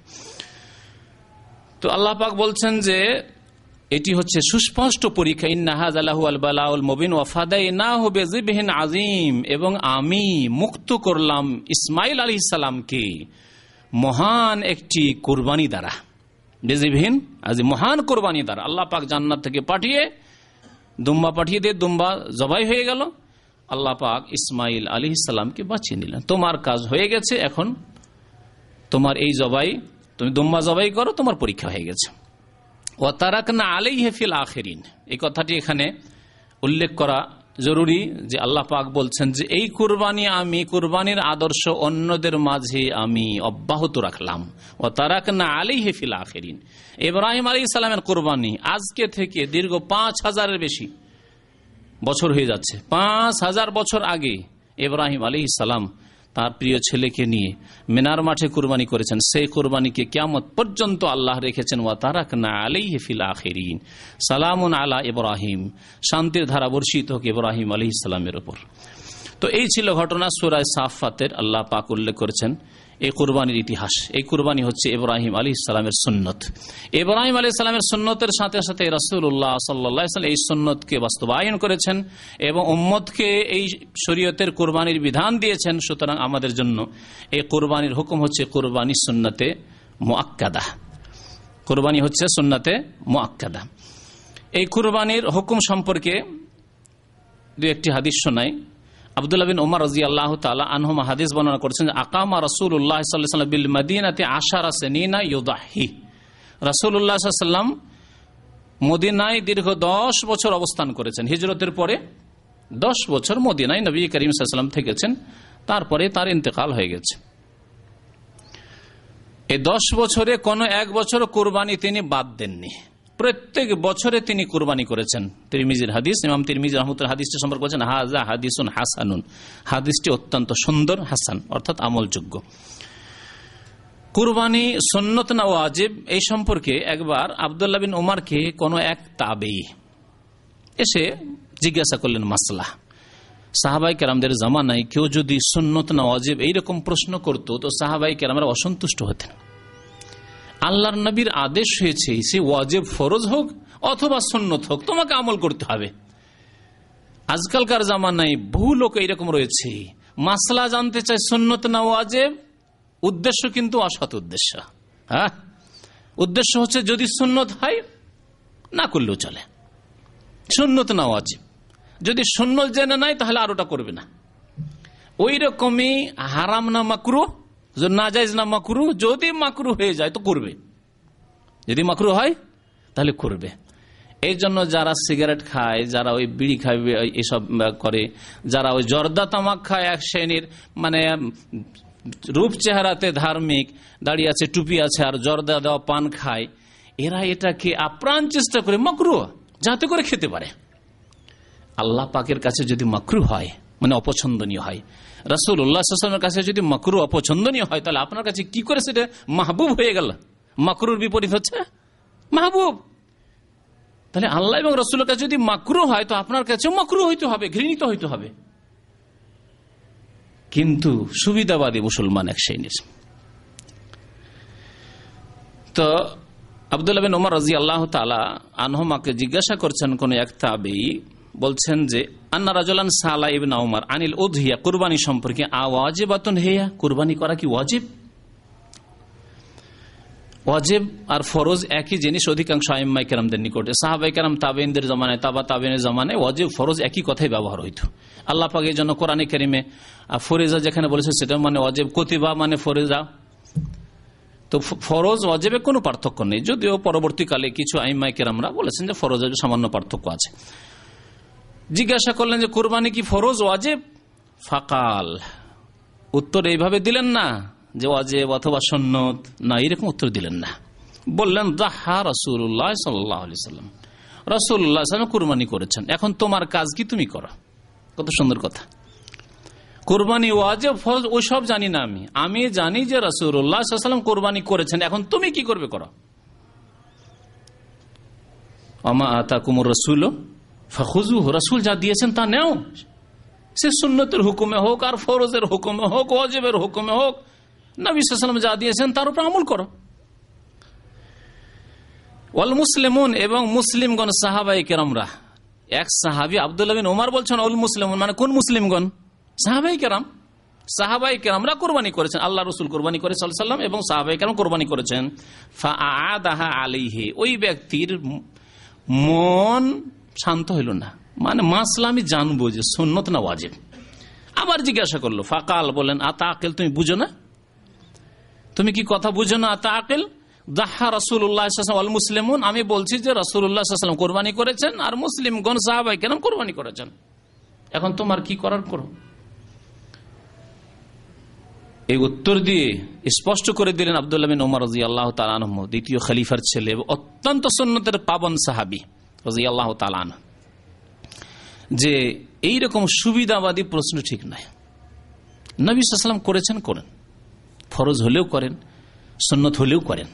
তো আল্লাহ পাক বলছেন যে এটি হচ্ছে সুস্পষ্ট পরীক্ষা। ইন্না হাযা লাহুয়াল বালাউল মুবিন ওয়া ফাদাইনাহু বিযিবহিন আযীম, এবং আমি মুক্ত করলাম ইসমাইল আলাইহিস সালামকে মহান একটি কুরবানি দ্বারা। বিযিবহিন আযীম, মহান কুরবানি দ্বারা। আল্লাহ পাক জান্নাত থেকে পাঠিয়ে দুম্বা পাঠিয়ে দিয়ে দুম্বা জবাই হয়ে গেল, আল্লাহ পাক ইসমাইল আলাইহিস সালামকে বাঁচিয়ে নিলেন। তোমার কাজ হয়ে গেছে, এখন তোমার এই জবাই, তুমি দুম্বা জবাই করো, তোমার পরীক্ষা হয়ে গেছে। ওয়া তারাকনা আলাইহি ফিল আখিরিন, এই কথাটি এখানে উল্লেখ করা জরুরি যে আল্লাহ পাক বলছেন যে এই কুরবানি, আমি কুরবানির আদর্শ অন্যদের মাঝে আমি অব্যাহত রাখলাম। ওয়া তারাকনা আলাইহি ফিল আখিরিন, ইব্রাহিম আলাইহিস সালামের কুরবানি আজকে থেকে দীর্ঘ 5000-এর বেশি বছর হয়ে যাচ্ছে। 5000 বছর আগে ইব্রাহিম আলাইহিস সালাম তার প্রিয় ছেলেকে নিয়ে মিনার মাঠে কুরবানি করেছেন। সেই কুরবানিকে কিয়ামত পর্যন্ত আল্লাহ রেখেছেন। ওয়া তারাকনা আলাইহি ফিল আখিরিন সালামুন আলা ইব্রাহিম, শান্তির ধারা বর্ষিত হোক ইব্রাহিম আলাইহিস সালামের উপর। তো এই ছিল ঘটনা। সূরা সাফফাতের আল্লাহ পাক উল্লেখ করেছেন এই কুরবানির ইতিহাস। এই কুরবানি হচ্ছে ইব্রাহিম আলাইহিস সালামের সুন্নত। ইব্রাহিম আলাইহিস সালামের সুন্নতের সাথে সাথে রাসূলুল্লাহ সাল্লাল্লাহু আলাইহি ওয়াসাল্লাম এই সুন্নতকে বাস্তবায়ন করেছেন এবং উম্মতকে এই শরীয়তের কুরবানির বিধান দিয়েছেন। সুতরাং আমাদের জন্য এই কুরবানির হুকুম হচ্ছে কুরবানি সুন্নতে মুআক্কাদা। কুরবানি হচ্ছে সুন্নতে মুআক্কাদা। এই কুরবানির হুকুম সম্পর্কে দুই একটি হাদিস শোনাই। আব্দুল্লাহ বিন উমর রাদিয়াল্লাহু তাআলা আনহুমা হাদিস বর্ণনা করেছেন, আকামা রাসূলুল্লাহ সাল্লাল্লাহু আলাইহি ওয়াসাল্লাম বিল মদিনাতি 10 সিনিনা ইউদাহি। রাসূলুল্লাহ সাল্লাল্লাহু আলাইহি ওয়াসাল্লাম মদিনায় দীর্ঘ 10 বছর অবস্থান করেছেন। হিজরতের পরে 10 বছর মদিনায় নবী করিম সাল্লাল্লাহু আলাইহি ওয়াসাল্লাম থেকেছেন, তারপরে তার ইন্তেকাল হয়ে গেছে। এই 10 বছরে কোনো এক বছর কুরবানি তিনি বাদ দেননি, প্রত্যেক বছরে তিনি কুরবানি করেছেন। তিরমিজির হাদিস, ইমাম তিরমিজি রাহমাতুল্লাহ হাদিসটি সম্পর্কে বলেছেন হাযা হাদিসুন হাসানুন, হাদিসটি অত্যন্ত সুন্দর, হাসান অর্থাৎ আমলযোগ্য। কুরবানি সুন্নত না ওয়াজিব এই সম্পর্কে একবার আব্দুল্লাহ বিন উমরকে কোনো এক তাবেঈ এসে জিজ্ঞাসা করলেন মাসলা। সাহাবাই কেরামদের জামানায় কেউ যদি সুন্নত না ওয়াজিব এইরকম প্রশ্ন করত তো সাহাবাই কেরামরা অসন্তুষ্ট হতেন। আল্লাহর নবীর আদেশ হয়েছে সে ওয়াজিব ফরজ হোক অথবা সুন্নত হোক তোমাকে আমল করতে হবে। আজকালকার জামানায় বহু লোক এইরকম রয়েছে, মাসলা জানতে চায় সুন্নত না ওয়াজিব, উদ্দেশ্য কিন্তু অসৎ উদ্দেশ্য। হ্যাঁ, উদ্দেশ্য হচ্ছে যদি সুন্নত হয় না করলেও চলে, সুন্নত না ওয়াজিব। যদি সুন্নত জেনে নাই তাহলে আর ওটা করবে না। ওই রকমই হারাম না মাকরু, নাজায়েজ না মাকরু, যদি মাকরু হয়ে যায় তো করবে, যদি মাকরু হয় তাহলে করবে। এই জন্য যারা সিগারেট খায়, যারা ওই বিড়ি খায়, এসব করে, যারা ওই জর্দা তামাক খায়, এক শ্রেণীর মানে রূপ চেহারাতে ধার্মিক, দাঁড়িয়ে আছে, টুপি আছে, আর জর্দা দেওয়া পান খায়, এরা এটাকে আপ্রাণ চেষ্টা করে মাকরু যাতে করে খেতে পারে। আল্লাহ পাকের কাছে যদি মাকরু হয় মানে অপছন্দনীয় হয়, রাসূলুল্লাহ সাল্লাল্লাহু আলাইহি ওয়াসাল্লামের কাছে যদি মাকরু অপছন্দনীয় হয়, তাহলে আপনার কাছে কি করে সেটা মাহবুব হয়ে গেল? মাকরুর বিপরীত হচ্ছে মাহবুব। তাহলে আল্লাহ এবং রাসূলের কাছে যদি মাকরু হয় তো আপনার কাছে মাকরু হইতে হবে, ঘৃণিত হইতে হবে। কিন্তু সুবিধাবাদী মুসলমান এক শ্রেণীর। তো আব্দুল্লাহ বিন ওমর রাদিয়াল্লাহু তাআলা আনহুমাকে জিজ্ঞাসা করছেন কোন এক তাবেঈ, বলছেন যে আন্না রাজুলান সালা ইবনে ওমর আনিল উযহিয়া, কুরবানি সম্পর্কে, আওয়াজিবাতুন হিয়া, কুরবানি করা কি ওয়াজিব? ওয়াজিব আর ফরজ একই জিনিস অধিকাংশ আইম্মায়ে কেরামদের নিকটে, সাহাবায়ে কেরাম, তাবেঈনদের জামানায়, তাবা তাবেঈনের জামানায় ওয়াজিব ফরজ একই কথাই ব্যবহার হইতো। আল্লাহ পাক এর জন্য কোরআনে কারীমে ফরিজা যেখানে বলেছে সেটা মানে ওয়াজিব, কুতিবা মানে ফরিজা। তো ফরজ ওয়াজিবে কোনো পার্থক্য নেই, যদিও পরবর্তীকালে কিছু আইম্মায়ে কেরামরা বলেছেন যে ফরজ সামান্য পার্থক্য আছে। জিজ্ঞাসা করলেন যে কুরবানি কি ফরজ ওয়াজিব? ফাকাল, উত্তর এইভাবে দিলেন না যে ওয়াজিব অথবা সুন্নত, না, এরকম উত্তর দিলেন না। বললেন যাহা রাসূলুল্লাহ সাল্লাল্লাহু আলাইহি ওয়াসাল্লাম, রাসূলুল্লাহ সাল্লাল্লাহু আলাইহি ওয়াসাল্লাম কুরবানি করেছেন, এখন তোমার কাজ কি, তুমি করো। কত সুন্দর কথা। কুরবানি ওয়াজিব ফরজ ওই সব জানি না, আমি জানি যে রাসূলুল্লাহ সাল্লাল্লাহু আলাইহি ওয়াসাল্লাম কুরবানি করেছেন, এখন তুমি কি করবে করো। আমা আতাকুমুর রাসূল ফাখুযুহু, রাসূল যা দিয়েছেন তা নাও, সে সুন্নতের হুকুমে হোক আর ফরজের হুকুমে হোক, ওয়াজিবের হুকুমে হোক, নবী সাল্লাল্লাহু আলাইহি ওয়াসাল্লাম যা দিয়েছেন তার উপর আমল করো। ওয়াল মুসলিমুন, এবং মুসলিমগণ, সাহাবায়ে কেরামরা, এক সাহাবী আব্দুল্লাহ বিন ওমর বলছেন ওয়াল মুসলিমুন মানে কোন মুসলিমগণ? সাহাবায়ে কেরাম। সাহাবায়ে কেরামরা কুরবানি করেছেন, আল্লাহ রাসূল কুরবানি করে সাল্লাল্লাহু আলাইহি ওয়াসাল্লাম এবং সাহাবায়ে কেরাম কুরবানি করেছেন। ফাআদাহা আলাইহি, ওই ব্যক্তির মন শান্ত হইল না, মানে মাসলা আমি জানবো যে সুন্নত না ওয়াজিব। আবার জিজ্ঞাসা করলো, ফাকাল, বলেন আতা আকিল, তুমি বুঝো না, তুমি কি কথা বুঝো না? আতা আকিল যাহা রাসূলুল্লাহ সাল্লাল্লাহু আলাইহি ওয়াসাল্লাম ওয়াল মুসলিমুন, আমি বলছি যে রাসূলুল্লাহ সাল্লাল্লাহু আলাইহি ওয়াসাল্লাম কুরবানি করেছেন আর মুসলিমগণ সাহাবায়ে কেরাম কুরবানি করেছেন, এখন তোমার কি করার করো। এই উত্তর দিয়ে স্পষ্ট করে দিলেন আব্দুল্লাহ বিন ওমর রাদিয়াল্লাহু তাআলা আনহু, দ্বিতীয় খলিফার ছেলে, অত্যন্ত সুন্নতের পাবন সাহাবী রাদিয়াল্লাহু তাআলা আনহু, যে এইরকম সুবিধাবাদী প্রশ্ন ঠিক নয়। নবী সাল্লাল্লাহু আলাইহি ওয়াসাল্লাম করেছেন, করেন, ফরজ হলেও করেন, সুন্নত হলেও করেন।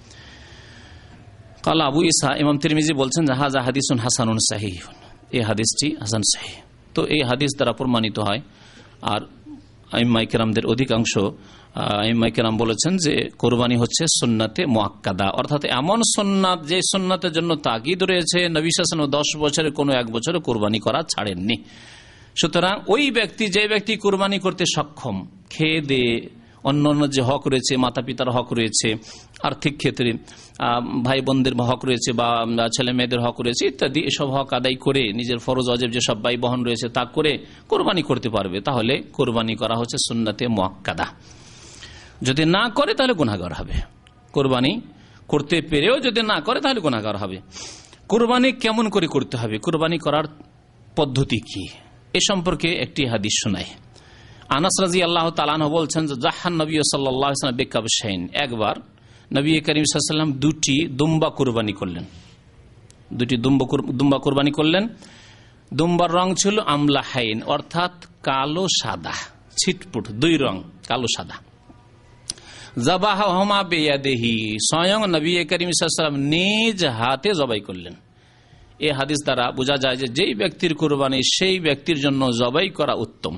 কাল আবু ইসা, ইমাম তিরমিজি বলছেন হাযা হাদিসুন হাসানুন সাহিহ, এই হাদিসটি হাসান সহিহ। তো এই হাদিস দ্বারা প্রমাণিত হয়। আর আইম্মায়ে কেরামদের অধিকাংশ আইম্মায়ে কেরাম বলেছেন যে কোরবানি হচ্ছে সুন্নাতে মুআক্কাদা, অর্থাৎ এমন সুন্নাত যে সুন্নাতের জন্য তাকিদ রয়েছে, নবী সাল্লাল্লাহু আলাইহি ওয়াসাল্লাম 10 বছরে কোনো এক বছরে কোরবানি করা ছাড়েননি। সুতরাং ওই ব্যক্তি, যে ব্যক্তি কোরবানি করতে সক্ষম, খেয়ে দে, অন্য যে হক রয়েছে, মাতা পিতার হক রয়েছে, আর্থিক ক্ষেত্রে ভাই বোনদের হক রয়েছে বা ছেলে মেয়েদের হক রয়েছে ইত্যাদি, এসব হক আদায় করে নিজের ফরজ ওয়াজিব যেসব ব্যয় বহন রয়েছে তা করে কোরবানি করতে পারবে, তাহলে কোরবানি করা হচ্ছে সুন্নাতে মুআক্কাদা। যদি না করে তাহলে গুনাহগার হবে। কোরবানি করতে পেরেও যদি না করে তাহলে গুনাহগার হবে। কোরবানি কেমন করে করতে হবে, কোরবানি করার পদ্ধতি কি, এ সম্পর্কে একটি হাদিস শোনায়। আনাস রাদিয়াল্লাহু তাআলা আনহু বলছেন যে জাহান নবী সাল্লাল্লাহু আলাইহি ওয়াসাল্লাম বিকাবশাইন, একবার নবী করিম সাল্লাল্লাহু আলাইহি ওয়াসাল্লাম দুটি দুম্বা কুরবানি করলেন, দুটি দুম্বা কুরবানি করলেন। দুম্বার রং ছিল আমলাহাইন, অর্থাৎ কালো সাদা, ছিটপুট, দুই রং কালো সাদা। যাবাহুমা বিয়াদিহি, স্বয়ং নবী করিম সাল্লাল্লাহু আলাইহি ওয়াসাল্লাম নিজ হাতে জবাই করলেন। এই হাদিস দ্বারা বোঝা যায় যে যেই ব্যক্তির কুরবানি সেই ব্যক্তির জন্য জবাই করা উত্তম।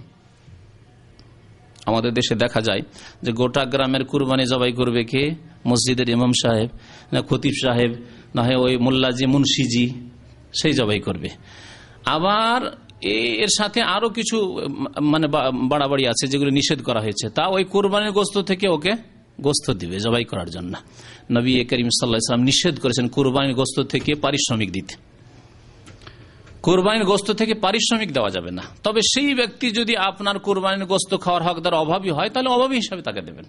আমাদের দেশে দেখা যায় যে গোটা গ্রামের কুরবানি জবাই করবে কে? মসজিদের ইমাম সাহেব, না খতিব সাহেব, না হয় ওই মোল্লাজি মুন্সিজি, সেই জবাই করবে। আবার এর সাথে আরো কিছু মানে বাড়াবাড়ি আছে যেগুলো নিষেধ করা হয়েছে, তা ওই কুরবানির গোস্ত থেকে ওকে গোস্ত দিবে জবাই করার জন্য। নবী করিম সাল্লাল্লাহু আলাইহি ওয়াসাল্লাম নিষেধ করেছেন কুরবানির গোস্ত থেকে পারিশ্রমিক দিতে। কুরবানির গোস্ত থেকে পারিশ্রমিক দেওয়া যাবে না। তবে সেই ব্যক্তি যদি আপনার কুরবানির গোস্ত খাওয়ার হকদার অভাবী হয়, তাহলে অভাবী হিসাবে তাকে দেবেন।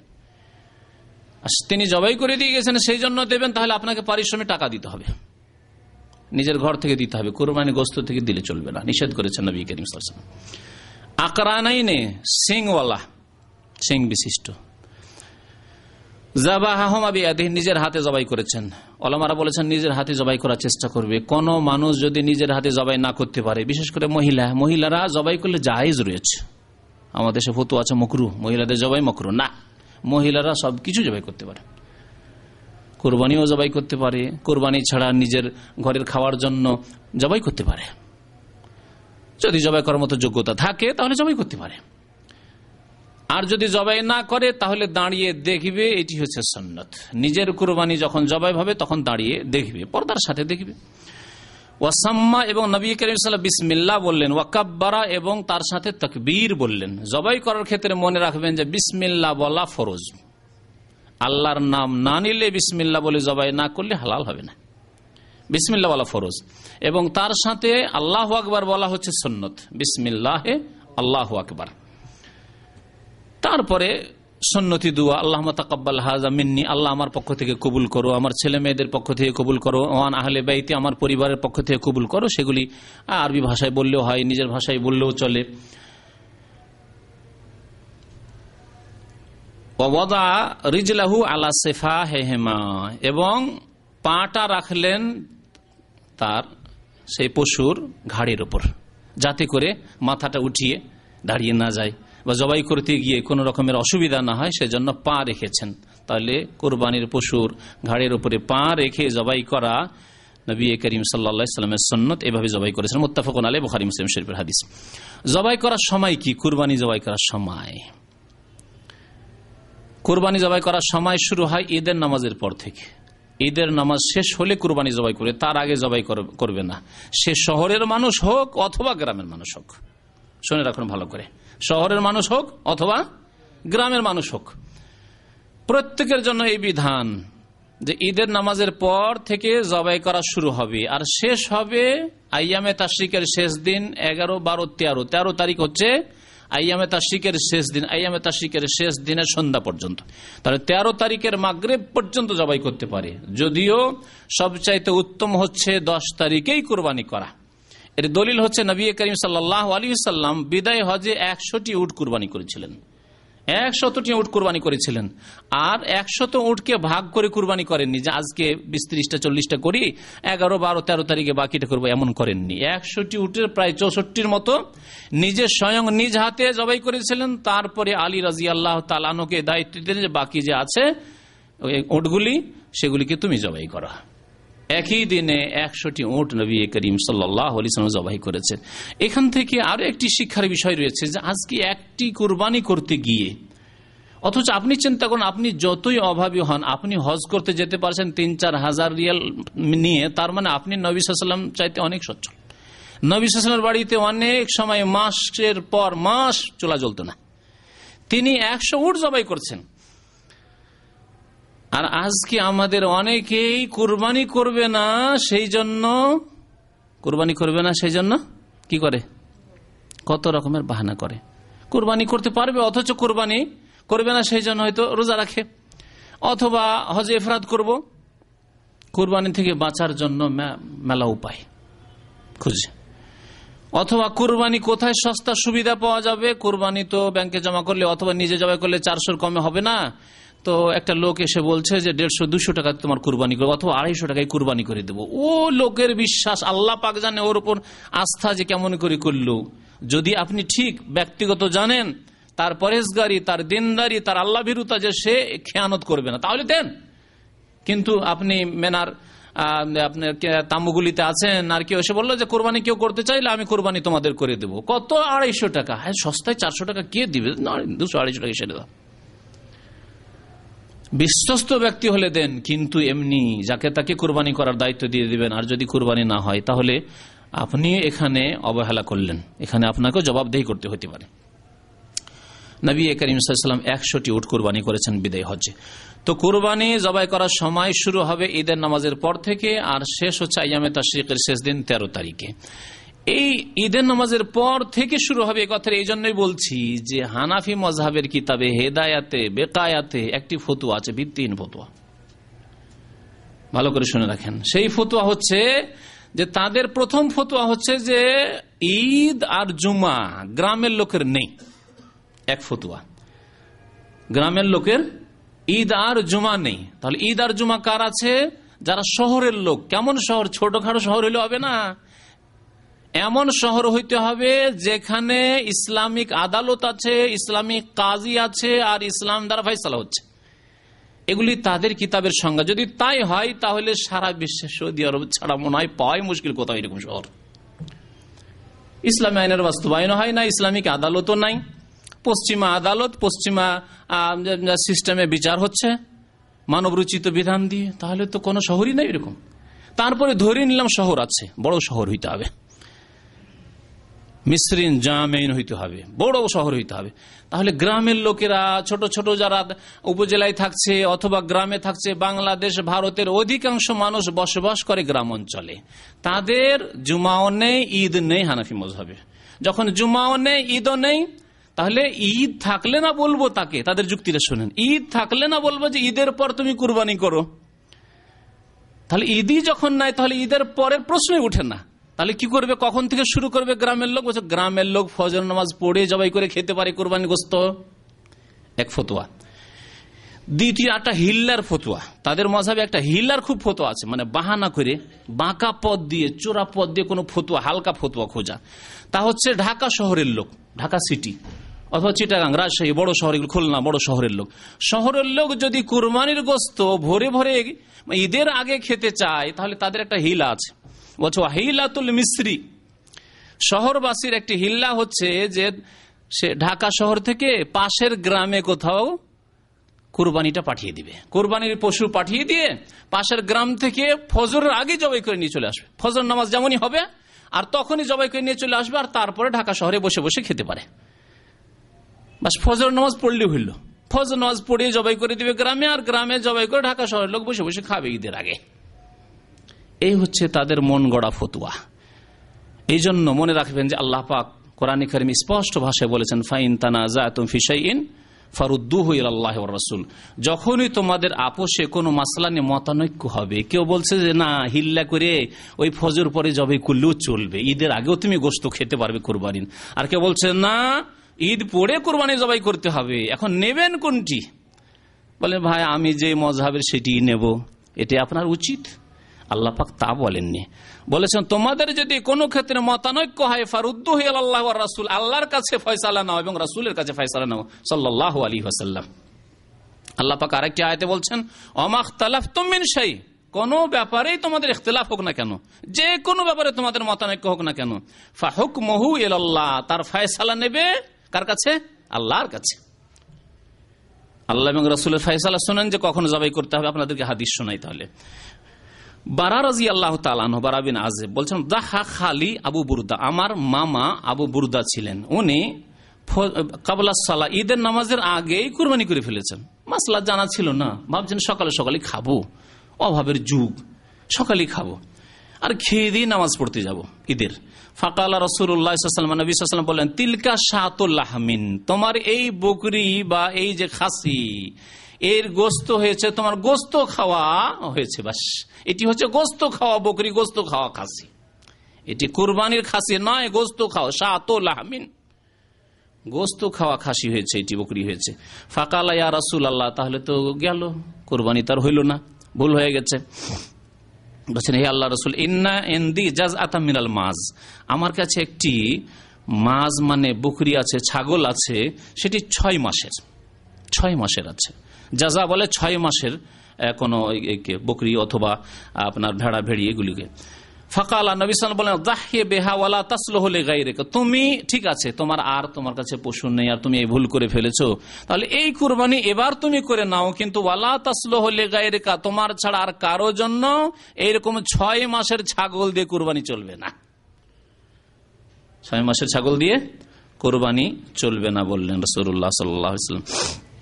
আর তিনি জবাই করে দিয়ে গেছেন সেই জন্য দেবেন, তাহলে আপনাকে পারিশ্রমিক টাকা দিতে হবে, নিজের ঘর থেকে দিতে হবে, কুরবানির গোস্ত থেকে দিলে চলবে না, নিষেধ করেছেন নবী করিম সাল্লাল্লাহু আলাইহি ওয়াসাল্লাম। আকরানাইনে, সিংওয়ালা, সিং বিশিষ্ট, যাবাহাহুমা বিয়াদিহি, নিজের হাতে জবাই করেছেন। ওলামারা বলেছেন নিজের হাতে জবাই করার চেষ্টা করবে। কোন মানুষ যদি নিজের হাতে জবাই না করতে পারে, বিশেষ করে মহিলারা জবাই করলে জায়েজ রয়েছে। আমাদের দেশে ফতোয়া আছে মাকরুহ, মহিলাদের জবাই মাকরুহ না, মহিলারা সবকিছু জবাই করতে পারে, কুরবানিও জবাই করতে পারে, কুরবানি ছাড়া নিজের ঘরের খাওয়ার জন্য জবাই করতে পারে। যদি জবাই করার মতো যোগ্যতা থাকে তাহলে জবাই করতে পারে। আর যদি জবাই না করে তাহলে দাঁড়িয়ে দেখবে, এটি হচ্ছে সুন্নাত। নিজের কুরবানি যখন জবাই হবে তখন দাঁড়িয়ে দেখবে, পর্দার সাথে দেখবে। ওয়াসাম্মা, এবং নবী করিম সাল্লাল্লাহু আলাইহি ওয়াসাল্লাম বিসমিল্লাহ বললেন, ওয়াকাব্বারা, এবং তার সাথে তাকবীর বললেন। জবাই করার ক্ষেত্রে মনে রাখবেন যে বিসমিল্লাহ বলা ফরজ। আল্লাহর নাম না নিলে, বিসমিল্লাহ বলে জবাই না করলে হালাল হবে না। বিসমিল্লাহ বলা ফরজ, এবং তার সাথে আল্লাহু আকবার বলা হচ্ছে সুন্নত। বিসমিল্লাহে আল্লাহু আকবার। তারপরে সুন্নতি দুয়া, আল্লাহুম্মা তাকাব্বাল হাযা মিন্নি, আল্লাহ আমার পক্ষ থেকে কবুল করো, আমার ছেলে মেয়েদের পক্ষ থেকে কবুল করো, ওয়ান আহলে বাইতি, আমার পরিবারের পক্ষ থেকে কবুল করো। সেগুলি আরবি ভাষায় বললেও হয়, নিজের ভাষায় বললেও চলে। ওয়াদা রিজলাহু আলা সিফাহিহিমা, এবং পাটা রাখলেন তার সেই পশুর ঘাড়ের উপর, যাতে করে মাথাটা উঠিয়ে দাঁড়িয়ে না যায় বা জবাই করতে গিয়ে কোনো রকমের অসুবিধা না হয়, সেজন্য পা রেখেছেন। তাহলে কুরবানির পশুর ঘাড়ের উপরে পা রেখে জবাই করা নবী করিম সাল্লাল্লাহু আলাইহি ওয়াসাল্লামের সুন্নাত। এভাবে জবাই করেছেন, মুত্তাফাকুন আলাইহি, বুখারী মুসলিম শরীফের হাদিস। জবাই করার সময় কি? কুরবানি জবাই করার সময়, কুরবানি জবাই করার সময় শুরু হয় ঈদের নামাজের পর থেকে। ঈদের নামাজ শেষ হলে কুরবানি জবাই করে, তার আগে জবাই করবে না। সে শহরের মানুষ হোক অথবা গ্রামের মানুষ হোক, শুনে রাখুন ভালো করে, শহরের মানুষ হোক অথবা গ্রামের মানুষ হোক, প্রত্যেকের জন্য এই বিধান যে ঈদের নামাজের পর থেকে জবাই করা শুরু হবে আর শেষ হবে আইয়ামে তাশরিকের শেষ দিন 11, 12, 13 তারিখ হচ্ছে আইয়ামে তাশরিকের শেষ দিন। আইয়ামে তাশরিকের শেষ দিনের সন্ধ্যা পর্যন্ত, তাহলে 13 তারিখের মাগরিব পর্যন্ত জবাই করতে পারে। যদিও সবচাইতে উত্তম হচ্ছে 10 তারিখেই কুরবানি করা। এর দলিল হচ্ছে নবী করিম সাল্লাল্লাহু আলাইহি ওয়াসাল্লাম বিদায় হজে 100টি উট কুরবানি করেছিলেন, 100টি উট কুরবানি করেছিলেন। আর 100 উটকে ভাগ করে কুরবানি করেননি যে আজকে 20, 30টা 40টা করি, 11, 12, 13 তারিখে বাকিটা করবো, এমন করেননি। 100টি উটের প্রায় 64টির মতো নিজে স্বয়ং নিজ হাতে জবাই করেছিলেন। তারপরে আলী রাদিয়াল্লাহু তাআলা আনহুকে দায়িত্ব দিলেন যে বাকি যে আছে ওই উটগুলি, সেগুলিকে তুমি জবাই করো। একই দিনে 100টি উট নবী করিম সাল্লাল্লাহু আলাইহি ওয়াসাল্লাম জবাই করেছেন। এখান থেকে আরো একটি শিক্ষার বিষয় রয়েছে যে আজকে একটি কুরবানি করতে গিয়ে, অথচ আপনি চিন্তা করুন, আপনি যতই অভাবী হন, আপনি হজ করতে যেতে পারছেন 3-4 হাজার রিয়াল নিয়ে, তার মানে আপনি নবী সাল্লাল্লাহু আলাইহি ওয়াসাল্লাম চাইতে অনেক সচ্ছল। নবী সাল্লাল্লাহু আলাইহি ওয়াসাল্লামের বাড়িতে অনেক সময় মাসের পর মাস চুলা জ্বলত না, তিনি 100 উট জবাই করছেন। আর আজকে আমাদের অনেকেই কুরবানি করবে না, সেই জন্য কি করে? কত রকমের বাহানা করে। কুরবানি করতে পারবে অথচ কুরবানি করবে না, সেই জন্য হয়তো রোজা রাখে, অথবা হজে ইফরাদ করব। কুরবানি থেকে বাঁচার জন্য মেলা উপায় খুঁজে, অথবা কুরবানি কোথায় সস্তা সুবিধা পাওয়া যাবে। কুরবানি তো ব্যাংকে জমা করলে অথবা নিজে জমা করলে 400 কমে হবে না। তো একটা লোক এসে বলছে যে 150-200 টাকা তোমার কুরবানি করবো, অথবা 250 টাকায় কুরবানি করে দেবো। ও লোকের বিশ্বাস, আল্লাহ পাক জানে ওর উপর আস্থা যে কেমন করে করলো। যদি আপনি ঠিক ব্যক্তিগত জানেন তার পরেজগারি, তার দিনদারি, তার আল্লাহ ভীরুতা, যে সে খেয়ানত করবে না, তাহলে দেন। কিন্তু আপনি মেনার আপনার তাম্বুগুলিতে আছেন, আর কেউ এসে বললো যে কোরবানি কেউ করতে চাইলে আমি কোরবানি তোমাদের করে দেবো। কত? 250 টাকা। হ্যাঁ, সস্তায় 400 টাকা কে দিবে? 200-250 টাকা সেরে দাও। বিশ্বস্ত ব্যক্তি হলে দেন, কিন্তু এমনি যাকে তাকে কোরবানি করার দায়িত্ব দিয়ে দিবেন, আর যদি কোরবানি না হয় তাহলে আপনি এখানে অবহেলা করলেন, এখানে আপনাকে জবাবদেহি করতে হতে পারে। নবী করিম সাল্লাল্লাহু আলাইহি ওয়াসাল্লাম 100টি উট কোরবানি করেছেন বিদায় হজ্জে। তো কোরবানি জবাই করার সময় শুরু হবে ঈদের নামাজের পর থেকে, আর শেষ হচ্ছে আইয়ামে তাশরিকের শেষ দিন 13 তারিখে। এই ঈদের নামাজের পর থেকে শুরু হবে, এই কথা এই জন্যই বলছি যে হানাফি মযহাবের কিতাবে হেদায়াতে বেকায়াতে একটি ফতোয়া আছে, ভিত্তিহীন ফতোয়া, ভালো করে শুনে রাখেন। সেই ফতোয়া হচ্ছে যে তাদের প্রথম ফতোয়া হচ্ছে যে ঈদ আর জুমা গ্রামের লোকের নেই। এক ফতোয়া, গ্রামের লোকের ঈদ আর জুমা নেই। তাহলে ঈদ আর জুমা কার আছে? যারা শহরের লোক। কেমন শহর? ছোটখাটো শহর হইলে হবে না, এমন শহর হইতে হবে যেখানে ইসলামিক আদালত আছে, ইসলামিক কাজী আছে, আর ইসলাম দ্বারা ফায়সালা হচ্ছে। এগুলি তাদের কিতাবের সংজ্ঞা। যদি তাই হয় তাহলে সারা বিশ্বে সৌদি আরব ছাড়া মনে হয় পাওয়াই মুশকিল কোথাও এরকম শহর। ইসলামী আইনের বাস্তবায়ন হয় না, ইসলামিক আদালতও নাই, পশ্চিমা আদালত, পশ্চিমা সিস্টেমে বিচার হচ্ছে মানবরচিত বিধান দিয়ে। তাহলে তো কোনো শহরই নাই এরকম। তারপরে ধরে নিলাম শহর আছে, বড় শহর হইতে হবে, মিসরিন জামেইন হইতে হবে, বড় শহর হইতে হবে। তাহলে গ্রামের লোকেরা, ছোট ছোট যারা উপজেলায় থাকছে অথবা গ্রামে থাকছে, বাংলাদেশ ভারতের অধিকাংশ মানুষ বসবাস করে গ্রাম অঞ্চলে, তাদের জুমাও নেই, ঈদ নেই হানাফি মযহাবে। যখন জুমাও নেই, ঈদও নেই, তাহলে ঈদ থাকলে না বলবো তাকে, তাদের যুক্তিটা শুনেন, ঈদ থাকলে না বলবো যে ঈদের পর তুমি কুরবানি করো। তাহলে ঈদই যখন নাই, তাহলে ঈদের পরের প্রশ্নই উঠে না। তাহলে কি করবে? কখন থেকে শুরু করবে গ্রামের লোক? বলছে গ্রামের লোক ফজর নামাজ পড়ে জবাই করে খেতে পারে কোরবানি গোস্ত। এক ফতোয়া। দ্বিতীয় একটা হিল্লার ফতোয়া। তাদের মাযহাবে একটা হিল্লার খুব ফতোয়া আছে, মানে বাহানা করে বাঁকা পথ দিয়ে, চোরা পথ দিয়ে কোনো ফতোয়া, হালকা ফতোয়া খোঁজা। তা হচ্ছে ঢাকা শহরের লোক, ঢাকা সিটি অথবা চিটাগাং, রাজশাহী, বড় শহর, খুলনা, বড় শহরের লোক, শহরের লোক যদি কুরবানির গোস্ত ভরে ভরে ঈদের আগে খেতে চায়, তাহলে তাদের একটা হিলা আছে, বলছে হিলাতুল মিসরি। শহরবাসীর একটি হিল্লা হচ্ছে যে সে ঢাকা শহর থেকে পাশের গ্রামে কোথাও কুরবানিটা পাঠিয়ে দিবে, কুরবানির পশু পাঠিয়ে দিয়ে পাশের গ্রাম থেকে ফজরের আগে জবাই করে নিয়ে চলে আসবে। ফজর নামাজ যেমনই হবে আর তখনই জবাই করে নিয়ে চলে আসবে, আর তারপরে ঢাকা শহরে বসে বসে খেতে পারে। বাস ফজর নামাজ পড়লে হইল, ফজর নামাজ পড়িয়ে জবাই করে দিবে গ্রামে, আর গ্রামে জবাই করে ঢাকা শহরের লোক বসে বসে খাবে ঈদের আগে। এই হচ্ছে তাদের মন গড়া ফতুয়া। এই জন্য মনে রাখবেন যে আল্লাহ পাক কোরআনে কারীম স্পষ্ট ভাষায় বলেছেন, ফাইন তানাযাতুম ফি শাইইন ফারুদ্দুহু ইলাল্লাহি ওয়ার রাসূল। যখনই তোমাদের আপোষে কোনো মাসলা নিয়ে মতানৈক্য হবে, কেউ বলছে যে না হিল্লা করে ওই ফজর পরে জবাই করলেও চলবে, ঈদের আগেও তুমি গোশত খেতে পারবে কুরবানির, আর কেউ বলছে না ঈদ পড়ে কুরবানি জবাই করতে হবে, এখন নেবেন কোনটি? বলে ভাই আমি যে মযহাবের সেটি নেব, এটি আপনার উচিত। আল্লাহ পাক তা বলেননি, বলেছেন তোমাদের যদি কোনো ক্ষেত্রে মতানৈক্য হয় ফারুদ্দুহু ইলাল্লাহি ওয়ার রাসূল, আল্লাহর কাছে ফয়সালা নাও এবং রাসূলের কাছে ফয়সালা নাও সাল্লাল্লাহু আলাইহি ওয়াসাল্লাম। আল্লাহ পাক আরেকটি আয়াতে বলছেন, ওমাখতালাফতুম মিন শাই, কোন ব্যাপারেই তোমাদের ইখতিলাফ হোক না কেন, যে কোনো ব্যাপারে তোমাদের মতানৈক্য হোক না কেন, ফাহুকমুহু ইলাল্লাহ, তার ফয়সালা নেবে কার কাছে? আল্লাহর কাছে। আল্লাহ এবং রাসূলের ফয়সালা শুনেন যে কখন জবাই করতে হবে। আপনাদেরকে হাদিস শোনাই তাহলে। বারা রাদিয়াল্লাহু তাআলা আনহু, বারা বিন আযিব বলছেন, দাহা খালি আবু বুরদা, আমার মামা আবু বুরদা ছিলেন, উনি কাবলা সালা, ঈদের নামাজের আগেই কুরবানি করে ফেলেছেন। মাসলা জানা ছিল না, ভাবছেন সকালে সকালে খাবো, অভাবের যুগ, সকালে খাবো আর খেয়ে দিয়ে নামাজ পড়তে যাব ঈদের। ফাকালা রাসূলুল্লাহ সাল্লাল্লাহু আলাইহি ওয়াসাল্লাম, নবী সাল্লাল্লাহু আলাইহি ওয়াসাল্লাম বললেন, তিলকা শাতুল লাহমিন, তোমার এই বকরি বা এই যে খাসি, এর গোস্ত হয়েছে, তোমার গোস্ত খাওয়া হয়েছে, বাস এটি হচ্ছে গোস্ত খাওয়া বকরি, গোস্ত খাওয়া খাসি, এটি কুরবানির খাসি নয়, গোস্ত খাওয়া, শাতুল লাহমিন, গোস্ত খাওয়া খাসি হয়েছে, এটি বকরি হয়েছে। ফাকালা ইয়া রাসূলুল্লাহ, তাহলে তো গেল, কুরবানি তার হইল না, ভুল হয়ে গেছে। বলছেন, হে আল্লাহ রাসূল, ইন্না ইনদি জাযআতাম মিনাল মাজ, আমার কাছে একটি মাজ মানে বকরি আছে, ছাগল আছে, সেটি 6 মাসের আছে। জাযা বলে 6 মাসের, কোনো বকরি অথবা আপনার ভেড়া ভেড়ি এগুলিকে। ফাকালা নবী সাল্লাল্লাহু আলাইহি ওয়াসাল্লাম বলেন যাহিয়া বিহা ওয়ালা তাসলুহু লিগাইরিকা, তুমি ঠিক আছে তোমার কাছে পশু নেই আর তুমি এই ভুল করে ফেলেছো, তাহলে এই কুরবানি এবার তুমি করে নাও, কিন্তু ওয়ালা তাসলুহু লিগাইরিকা, তোমার ছাড়া আর কারো জন্য এইরকম 6 মাসের ছাগল দিয়ে কুরবানি চলবে না। 6 মাসের ছাগল দিয়ে কুরবানি চলবে না বললেন রাসূলুল্লাহ সাল্লাল্লাহু আলাইহি ওয়াসাল্লাম।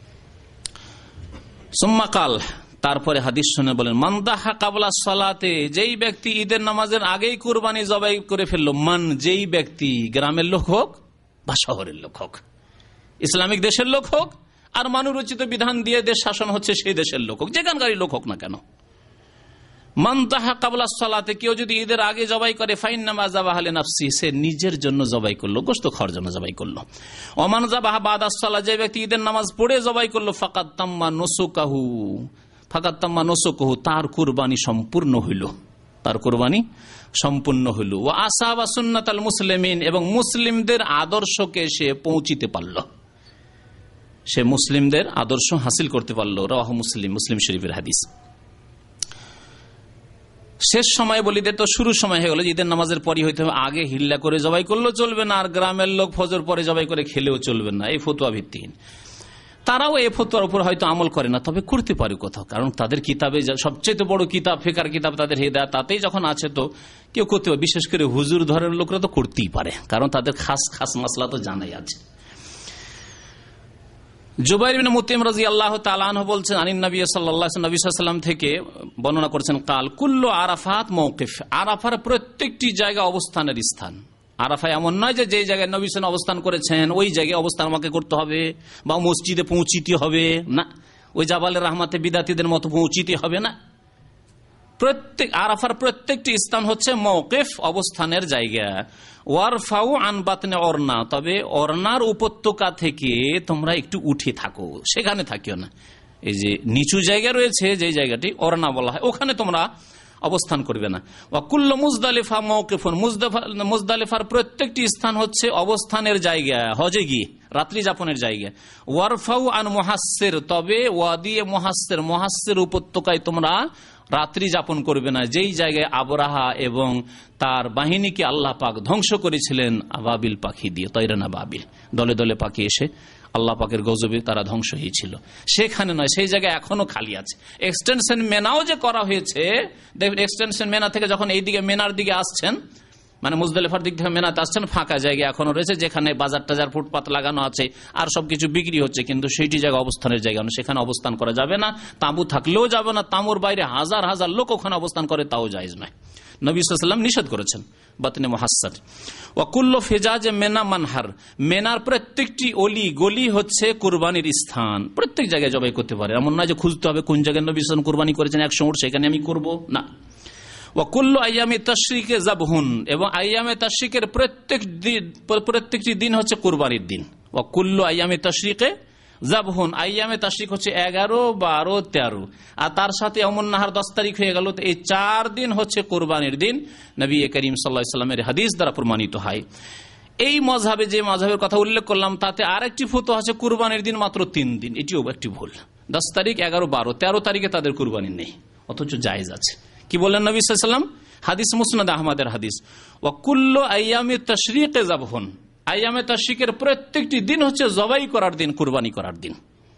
সুম্মা কাল, তারপরে হাদিস শুনে বলেন মান দাহা কাবলা সালাতে, যেই ব্যক্তি ঈদের নামাজের আগেই কুরবানি জবাই করে ফেললো, মান যেই ব্যক্তি, গ্রামের লোক হোক বা শহরের লোক হোক, ইসলামিক দেশের লোক হোক আর মানুরচিত বিধান দিয়ে দেশ শাসন হচ্ছে সেই দেশের লোক হোক, যেখানকারই লোক হোক না কেন, মান দাহা কাবলা সালাতে, কেউ যদি ঈদের আগে জবাই করে ফাইন্নামা যাবাহা লিনাফসি, সে নিজের জন্য জবাই করলো, গোশত খাওয়ার জন্য জবাই করলো। ওমান যাবাহা বাদাস সালাত, যে ব্যক্তি ঈদের নামাজ পড়ে জবাই করলো, ফাকাদ তাম্মা নুসুকাহু, তার কুরবানি সম্পূর্ণ হইল, তার কুরবানি সম্পূর্ণ হইল। ওয়া আসাবা সুন্নাতাল মুসলিমিন, এবং মুসলিমদের আদর্শকে সে পৌঁছিতে পারল, সে মুসলিমদের আদর্শ হাসিল করতে পারল। রাওয়াহু মুসলিম, মুসলিম শরীফের হাদিস। শেষ সময় বলিদের তো শুরু সময় হয়ে গেল, ঈদের নামাজের পরই হইতে হবে, আগে হিল্লা করে জবাই করলেও চলবে না, আর গ্রামের লোক ফজর পরে জবাই করে খেলেও চলবে না, এই ফতোয়া ভিত্তিহীন। তারাও এই ফতোয়ার উপর হয়তো আমল করে না, তবে করতে পারে কোথাও, কারণ তাদের কিতাবে সবচেয়ে বড় কিতাব ফিকার কিতাব তাদের হিদায়াত, তাতেই যখন আছে তো কেউ করতে পারে। বিশেষ করে হুজুর ধরের লোকরা তো করতেই পারে, কারণ তাদের খাস খাস মাসলা তো জানাই আছে। জুবাইর ইবনে মুতঈম রাদিয়াল্লাহু তাআলা আনহু বলছেন, আনিন নবী সাল্লাল্লাহু আলাইহি ওয়াসাল্লাম থেকে বর্ণনা করেছেন, কাল কুল্লু আরাফাত মওকিফ, আরাফার প্রত্যেকটি জায়গা অবস্থানের স্থান। আরাফায় এমন নয় যে যেই জায়গায় নবী সাল্লাল্লাহু আলাইহি ওয়াসাল্লাম অবস্থান করেছেন ওই জায়গায় অবস্থান আমাকে করতে হবে বা মসজিদে পৌঁছিতে হবে না, ওই জাবালের রহমাতে বিদাতীদের মতো পৌঁছিতে হবে না। আরাফার প্রত্যেকটি স্থান হচ্ছে মওকিফ, অবস্থানের জায়গা। ওয়ারফাউ আন বাতনে অরনা, তবে অরনার উপত্যকা থেকে তোমরা একটু উঠে থাকো, সেখানে থাকিও না। এই যে নিচু জায়গা রয়েছে, যে জায়গাটি অরনা বলা হয়, ওখানে তোমরা অবস্থান করবে না। ওয়াকুল্লু মুজদালিফা মাওকিফুন, মুজদালিফার প্রত্যেকটি স্থান হচ্ছে অবস্থানের জায়গা, হজে গিয়ে রাত্রি যাপনের জায়গা। ওয়ারফাউ আন মুহাসসির, তবে ওয়াদি মুহাসসির, মুহাসসির উপত্যকায় তোমরা রাত্রি যাপন করবে না, যেই জায়গায় আবরাহা এবং তার বাহিনীকে আল্লাহ পাক ধ্বংস করেছিলেন আবাবিল পাখি দিয়ে, তৈরানা বাবিল, দলে দলে পাখি এসে আল্লাহ পাকের গজবে তারা ধ্বংস হয়েছিল, সেখানে নয়, সেই জায়গায় এখনো খালি আছে। এক্সটেনশন মেনাও যে করা হয়েছে, এক্সটেনশন মেনা থেকে যখন এই দিকে মেনার দিকে আসছেন, মানে মুজদালিফার দিক থেকে মেনাতে আসছেন, ফাঁকা জায়গা এখনো রয়েছে, যেখানে বাজার টাজার ফুটপাত লাগানো আছে আর সবকিছু বিক্রি হচ্ছে, কিন্তু সেইটি জায়গা অবস্থানের জায়গা নয়, সেখানে অবস্থান করা যাবে না। তাঁবু থাকলেও যাবে না, তাঁবুর বাইরে হাজার হাজার লোক ওখানে অবস্থান করে, তাও জায়েজ নয়, নবী সাল্লাল্লাহু আলাইহি ওয়াসাল্লাম নিষেধ করেছেন। বাতনে মুহাসসার। ওয়া কুল্লু ফিজাজ মেনা মানহার, মেনার প্রত্যেকটি অলি গলি হচ্ছে কুরবানির স্থান, প্রত্যেক জায়গায় জবাই করতে পারে, এমন নয় যে খুঁজতে হবে কোন জায়গায় নবী সাল্লাল্লাহু আলাইহি ওয়াসাল্লাম কুরবানি করেছেন 100 উট সেখানে আমি করব না। ওয়াকুল্লু আইয়ামে তাশরিকে যাবহুন, এবং আইয়ামে তাশরিকের প্রত্যেকটি দিন হচ্ছে কুরবানির দিন। ওয়াকুল্লু আইয়ামে তাশরিকে যাবহুন, আইয়ামে তাশরিক হচ্ছে 11, 12, 13, আর তার সাথে ইয়াউমুন নাহার 10 তারিখ হয়ে গেল, তো এই 4 দিন হচ্ছে কুরবানির দিন, নবী করিম সাল্লাল্লাহু আলাইহি ওয়াসাল্লামের হাদিস দ্বারা প্রমাণিত হয়। এই মাযহাবে, যে মাযহাবের কথা উল্লেখ করলাম, তাতে আরেকটি ফতোয়া আছে কুরবানির দিন মাত্র 3 দিন, এটিও একটি ভুল। 10 তারিখ, 11, 12, 13 তারিখে তাদের কুরবানি নেই, অথচ জায়েজ আছে। কি বললেন নবী সাল্লাল্লাহু আলাইহি ওয়াসাল্লাম? হাদিস মুসনাদ আহমদের হাদিস, ওয়া কুল্লু আইয়ামে তাশরিকে যাবহুন, আইয়ামে তাশরিকের প্রত্যেকটি দিন হচ্ছে জবাই করার দিন, কুরবানি করার দিন।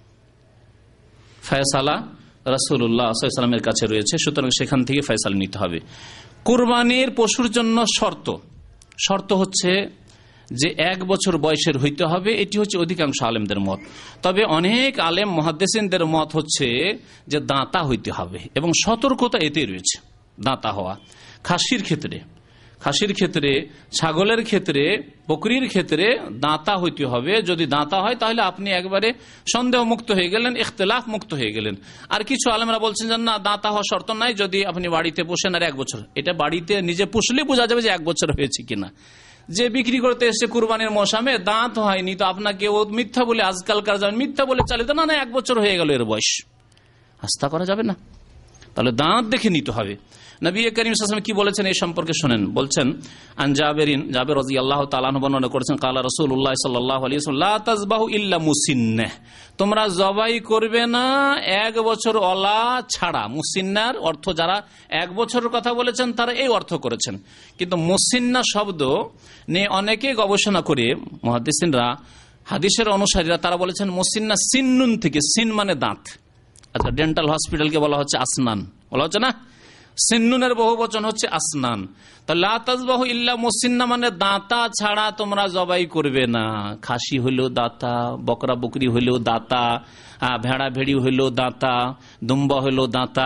ফয়সালা রাসূলুল্লাহ সাল্লাল্লাহু আলাইহি ওয়াসাল্লামের কাছে রয়েছে, সুতরাং সেখান থেকে ফয়সালা নিতে হবে। কুরবানির পশুর জন্য শর্ত হচ্ছে যে 1 বছর বয়সের হইতে হবে, এটি হচ্ছে অধিকাংশ আলেমদের মত। তবে অনেক আলেম মুহাদ্দিসিনদের মত হচ্ছে যে দাঁতা হইতে হবে, এবং সতর্কতা এতে রয়েছে, দাঁতা হওয়া। খাসির ক্ষেত্রে, ছাগলের ক্ষেত্রে, বকরির ক্ষেত্রে দাঁতা হইতে হবে। যদি দাঁতা হয় তাহলে আপনি একবারে সন্দেহ মুক্ত হয়ে গেলেন, ইখতিলাফ মুক্ত হয়ে গেলেন। আর কিছু আলেমরা বলছেন যে না, দাঁতা হওয়া শর্ত নাই, যদি আপনি বাড়িতে পোষেন আর 1 বছর, এটা বাড়িতে নিজে পুষলে বোঝা যাবে যে 1 বছর হয়েছে কিনা। যে বিক্রি করতে এসে কুরবানির মৌসুমে দাঁত হয়নি, তো আপনাকে ও মিথ্যা বলে, আজকালকার মিথ্যা বলে চালিত, না 1 বছর হয়ে গেল এর বয়স, আস্থা করা যাবে না। তাহলে দাঁত দেখে নিতে হবে। নবী করিম সাল্লাল্লাহু আলাইহি ওয়াসাল্লাম কি বলেছেন এই সম্পর্কে শুনেন। বলছেন, আন জাবের রাদিয়াল্লাহু তাআলা আনহু বর্ণনা করেছেন, ক্বালা রাসূলুল্লাহ সাল্লাল্লাহু আলাইহি ওয়াসাল্লাম লা তাযবাহু ইল্লা মুসিন্নাহ, তোমরা জবাই করবে না 1 বছর ওলা ছাড়া। মুসিন্নার অর্থ যারা 1 বছরের কথা বলেছেন তারা এই অর্থ করেছেন, কিন্তু মুসিন্না শব্দ নিয়ে অনেকে গবেষণা করে মুহাদ্দিসিনরা, হাদিসের অনুসারীরা তারা বলেছেন মুসিন্না সিন্নুন থেকে, সিন মানে দাঁত। আচ্ছা, ডেন্টাল হসপিটালকে বলা হচ্ছে আসনান, বলা হচ্ছে না, সিন্নুনের বহু বচন হচ্ছে আসনান। তো লা তাযবাহু ইল্লা মুসিন্না মানে দাঁতা ছাড়া তোমরা জবাই করবে না। খাসি হইলেও দাঁতা, বকরা বকরি হইলেও দাঁতা, ভেড়া ভেড়ি হইলেও দাঁতা, দুম্বা হইলেও দাঁতা,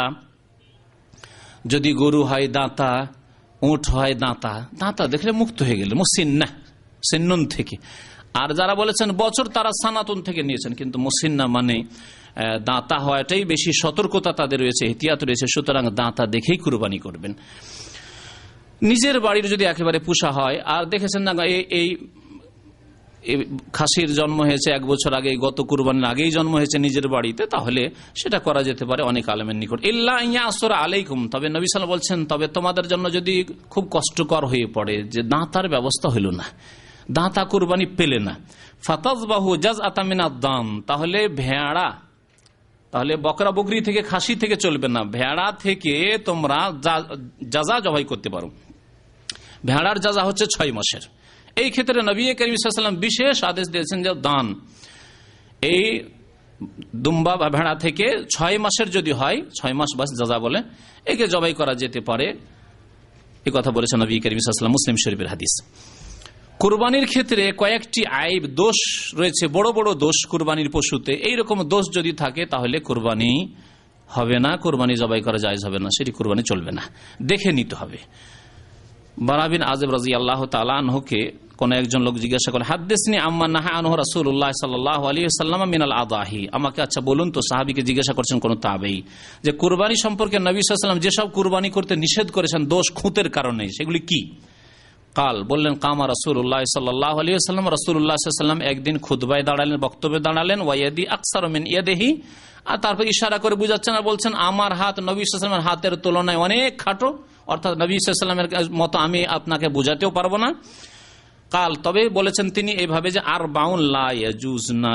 যদি গরু হয় দাঁতা, উট হয় দাঁতা। দাঁতা দেখলে মুক্ত হয়ে গেলে মুসিন্না, সিন্নুন থেকে। আর যারা বলেছেন বছর তারা সানাতুন থেকে নিয়েছেন, কিন্তু মুসিন্না মানে দাঁতা হওয়াটাই বেশি সতর্কতা তাদের রয়েছে, এহতিয়াত রয়েছে। সুতরাং দাঁতা দেখেই কুরবানি করবেন। নিজের বাড়ির যদি একেবারে পোষা হয় আর দেখেছেন না এই খাসির জন্ম হয়েছে 1 বছর আগে, গত কুরবানির আগেই জন্ম হয়েছে নিজের বাড়িতে, তাহলে সেটা করা যেতে পারে অনেক আলেমের নিকট। ইল্লা ইয়া আসরা আলাইকুম, তবে নবী সাল্লাল্লাহু আলাইহি ওয়াসাল্লাম বলছেন, তবে তোমাদের জন্য যদি খুব কষ্টকর হয়ে পড়ে যে দাঁতার ব্যবস্থা হইল না, দাঁতা কুরবানি পেলে না, ফাতাযবাহু জাযআতাম মিনাদ দাম, তাহলে ভেড়া, তাহলে বকরা বকরি থেকে, খাসি থেকে চলবে না, ভেড়া থেকে তোমরা জাযা জবাই করতে পারো। ভেড়ার জাযা হচ্ছে 6 মাসের। এই ক্ষেত্রে নবী করিম সাল্লাল্লাহু আলাইহি ওয়াসাল্লাম বিশেষ আদেশ দিয়েছেন যে দান, এই দুম্বা বা ভেড়া থেকে 6 মাসের যদি হয়, 6 মাস বাস জাযা বলে, একে জবাই করা যেতে পারে। এই কথা বলেছেন নবী করিম সাল্লাল্লাহু আলাইহি ওয়াসাল্লাম, মুসলিম শরীফের হাদিস। কুরবানির ক্ষেত্রে কয়েকটি আইব, দোষ রয়েছে, বড় বড় দোষ কুরবানির পশুতে। এইরকম দোষ যদি থাকে তাহলে কুরবানি হবে না, কুরবানি জবাই করা জায়েজ হবে না, সেটি কুরবানি চলবে না, দেখে নিতে হবে। বারা বিন আযিব রাদিয়াল্লাহু তাআলা আনহুকে কোন একজন লোক জিজ্ঞাসা করে, হাদ্দিসনি আম্মা নাহা আনহু রাসূলুল্লাহ সাল্লাল্লাহু আলাইহি ওয়াসাল্লাম মিনাল আদাহি, আমাকে আচ্ছা বলুন তো, সাহাবীকে জিজ্ঞাসা করছেন কোন তাবেঈ, যে কুরবানি সম্পর্কে নবী সাল্লাল্লাহু আলাইহি ওয়াসাল্লাম যেসব কুরবানি করতে নিষেধ করেছেন দোষ খুঁতের কারণে, সেগুলি কি? কাল, বললেন, কামা রাসূলুল্লাহ সাল্লাল্লাহু আলাইহি ওয়াসাল্লাম, রাসূলুল্লাহ সাল্লাল্লাহু আলাইহি ওয়াসাল্লাম একদিন খুতবায় দাঁড়ালেন, বক্তব্যে দাঁড়ালেন, ওয়াইয়াদি আকসারু মিন ইয়াদিহি, আর তারপর ইশারা করে বুঝাচ্ছেন আর বলছেন, আমার হাত নবী সাল্লাল্লাহু আলাইহি ওয়াসাল্লামের হাতের তুলনায় অনেক খাটো, অর্থাৎ নবী সাল্লাল্লাহু আলাইহি ওয়াসাল্লামের মতো আমি আপনাকে বুঝাতেও পারবো না। কাল, তবে বলেছেন তিনি এইভাবে যে আরবাউন লা ইয়াজুজনা,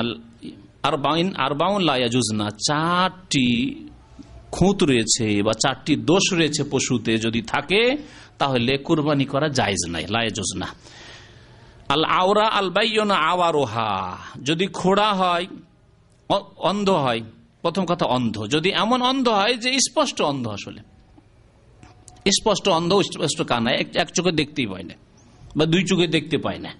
আরবাউন লা ইয়াজুজনা, 4টি খুঁত রয়েছে বা 4টি দোষ রয়েছে পশুতে, যদি থাকে তাহলে কুরবানি করা জায়েজ নাই, লা ইয়াজুজনা। আল আওরা আল বাইয়ুনা আওয়ারুহা, যদি খোড়া হয়, অন্ধ হয়, প্রথম কথা অন্ধ, যদি এমন অন্ধ হয় যে স্পষ্ট অন্ধ, আসলে স্পষ্ট অন্ধ, স্পষ্ট কানা, এক চোখে দেখতেই পায় না বা 2 চোখে দেখতে পায় না।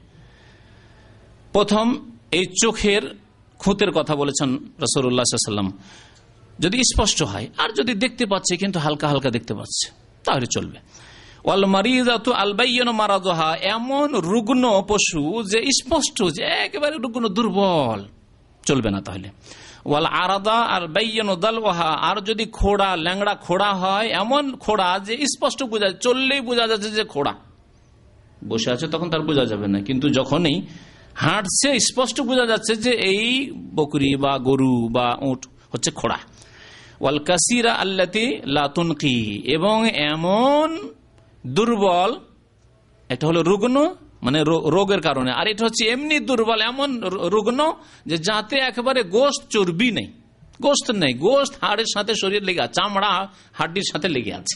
প্রথম এই চোখের খুঁতের কথা বলেছেন রাসূলুল্লাহ সাল্লাল্লাহু আলাইহি ওয়াসাল্লাম, যদি স্পষ্ট হয়, আর যদি দেখতে পাচ্ছে কিন্তু হালকা হালকা দেখতে পাচ্ছে তাহলে চলবে। ওয়াল মারিযাতু আল বাইয়িনু মারাদুহা, এমন রুগ্ন পশু যে স্পষ্ট, যে একেবারে রুগ্ন, দুর্বল, চলবে না তাহলে। ওয়াল আরাদা আল বাইয়িনু দালওয়াহা, আর যদি খোড়া, ল্যাংড়া খোড়া হয়, এমন খোড়া যে স্পষ্ট বোঝা, চললেই বোঝা যাচ্ছে যে খোড়া, বসে আছে তখন তার বোঝা যাবে না, কিন্তু যখনই হাঁটছে স্পষ্ট বোঝা যাচ্ছে যে এই বকরি বা গরু বা উট হচ্ছে খোড়া। ওয়াল কাসিরা আল্লাতি লা তুনকি, এবং এমন দুর্বল, এটা হলো রুগ্ন মানে রোগের কারণে, আর এটা হচ্ছে এমনি দুর্বল, এমন রুগ্ন যে যাতে একেবারে গোশত চর্বি নেই, গোশত নেই, গোশত হাড়ের সাথে শরীর লেগে আছে, চামড়া হাড্ডির সাথে লেগে আছে।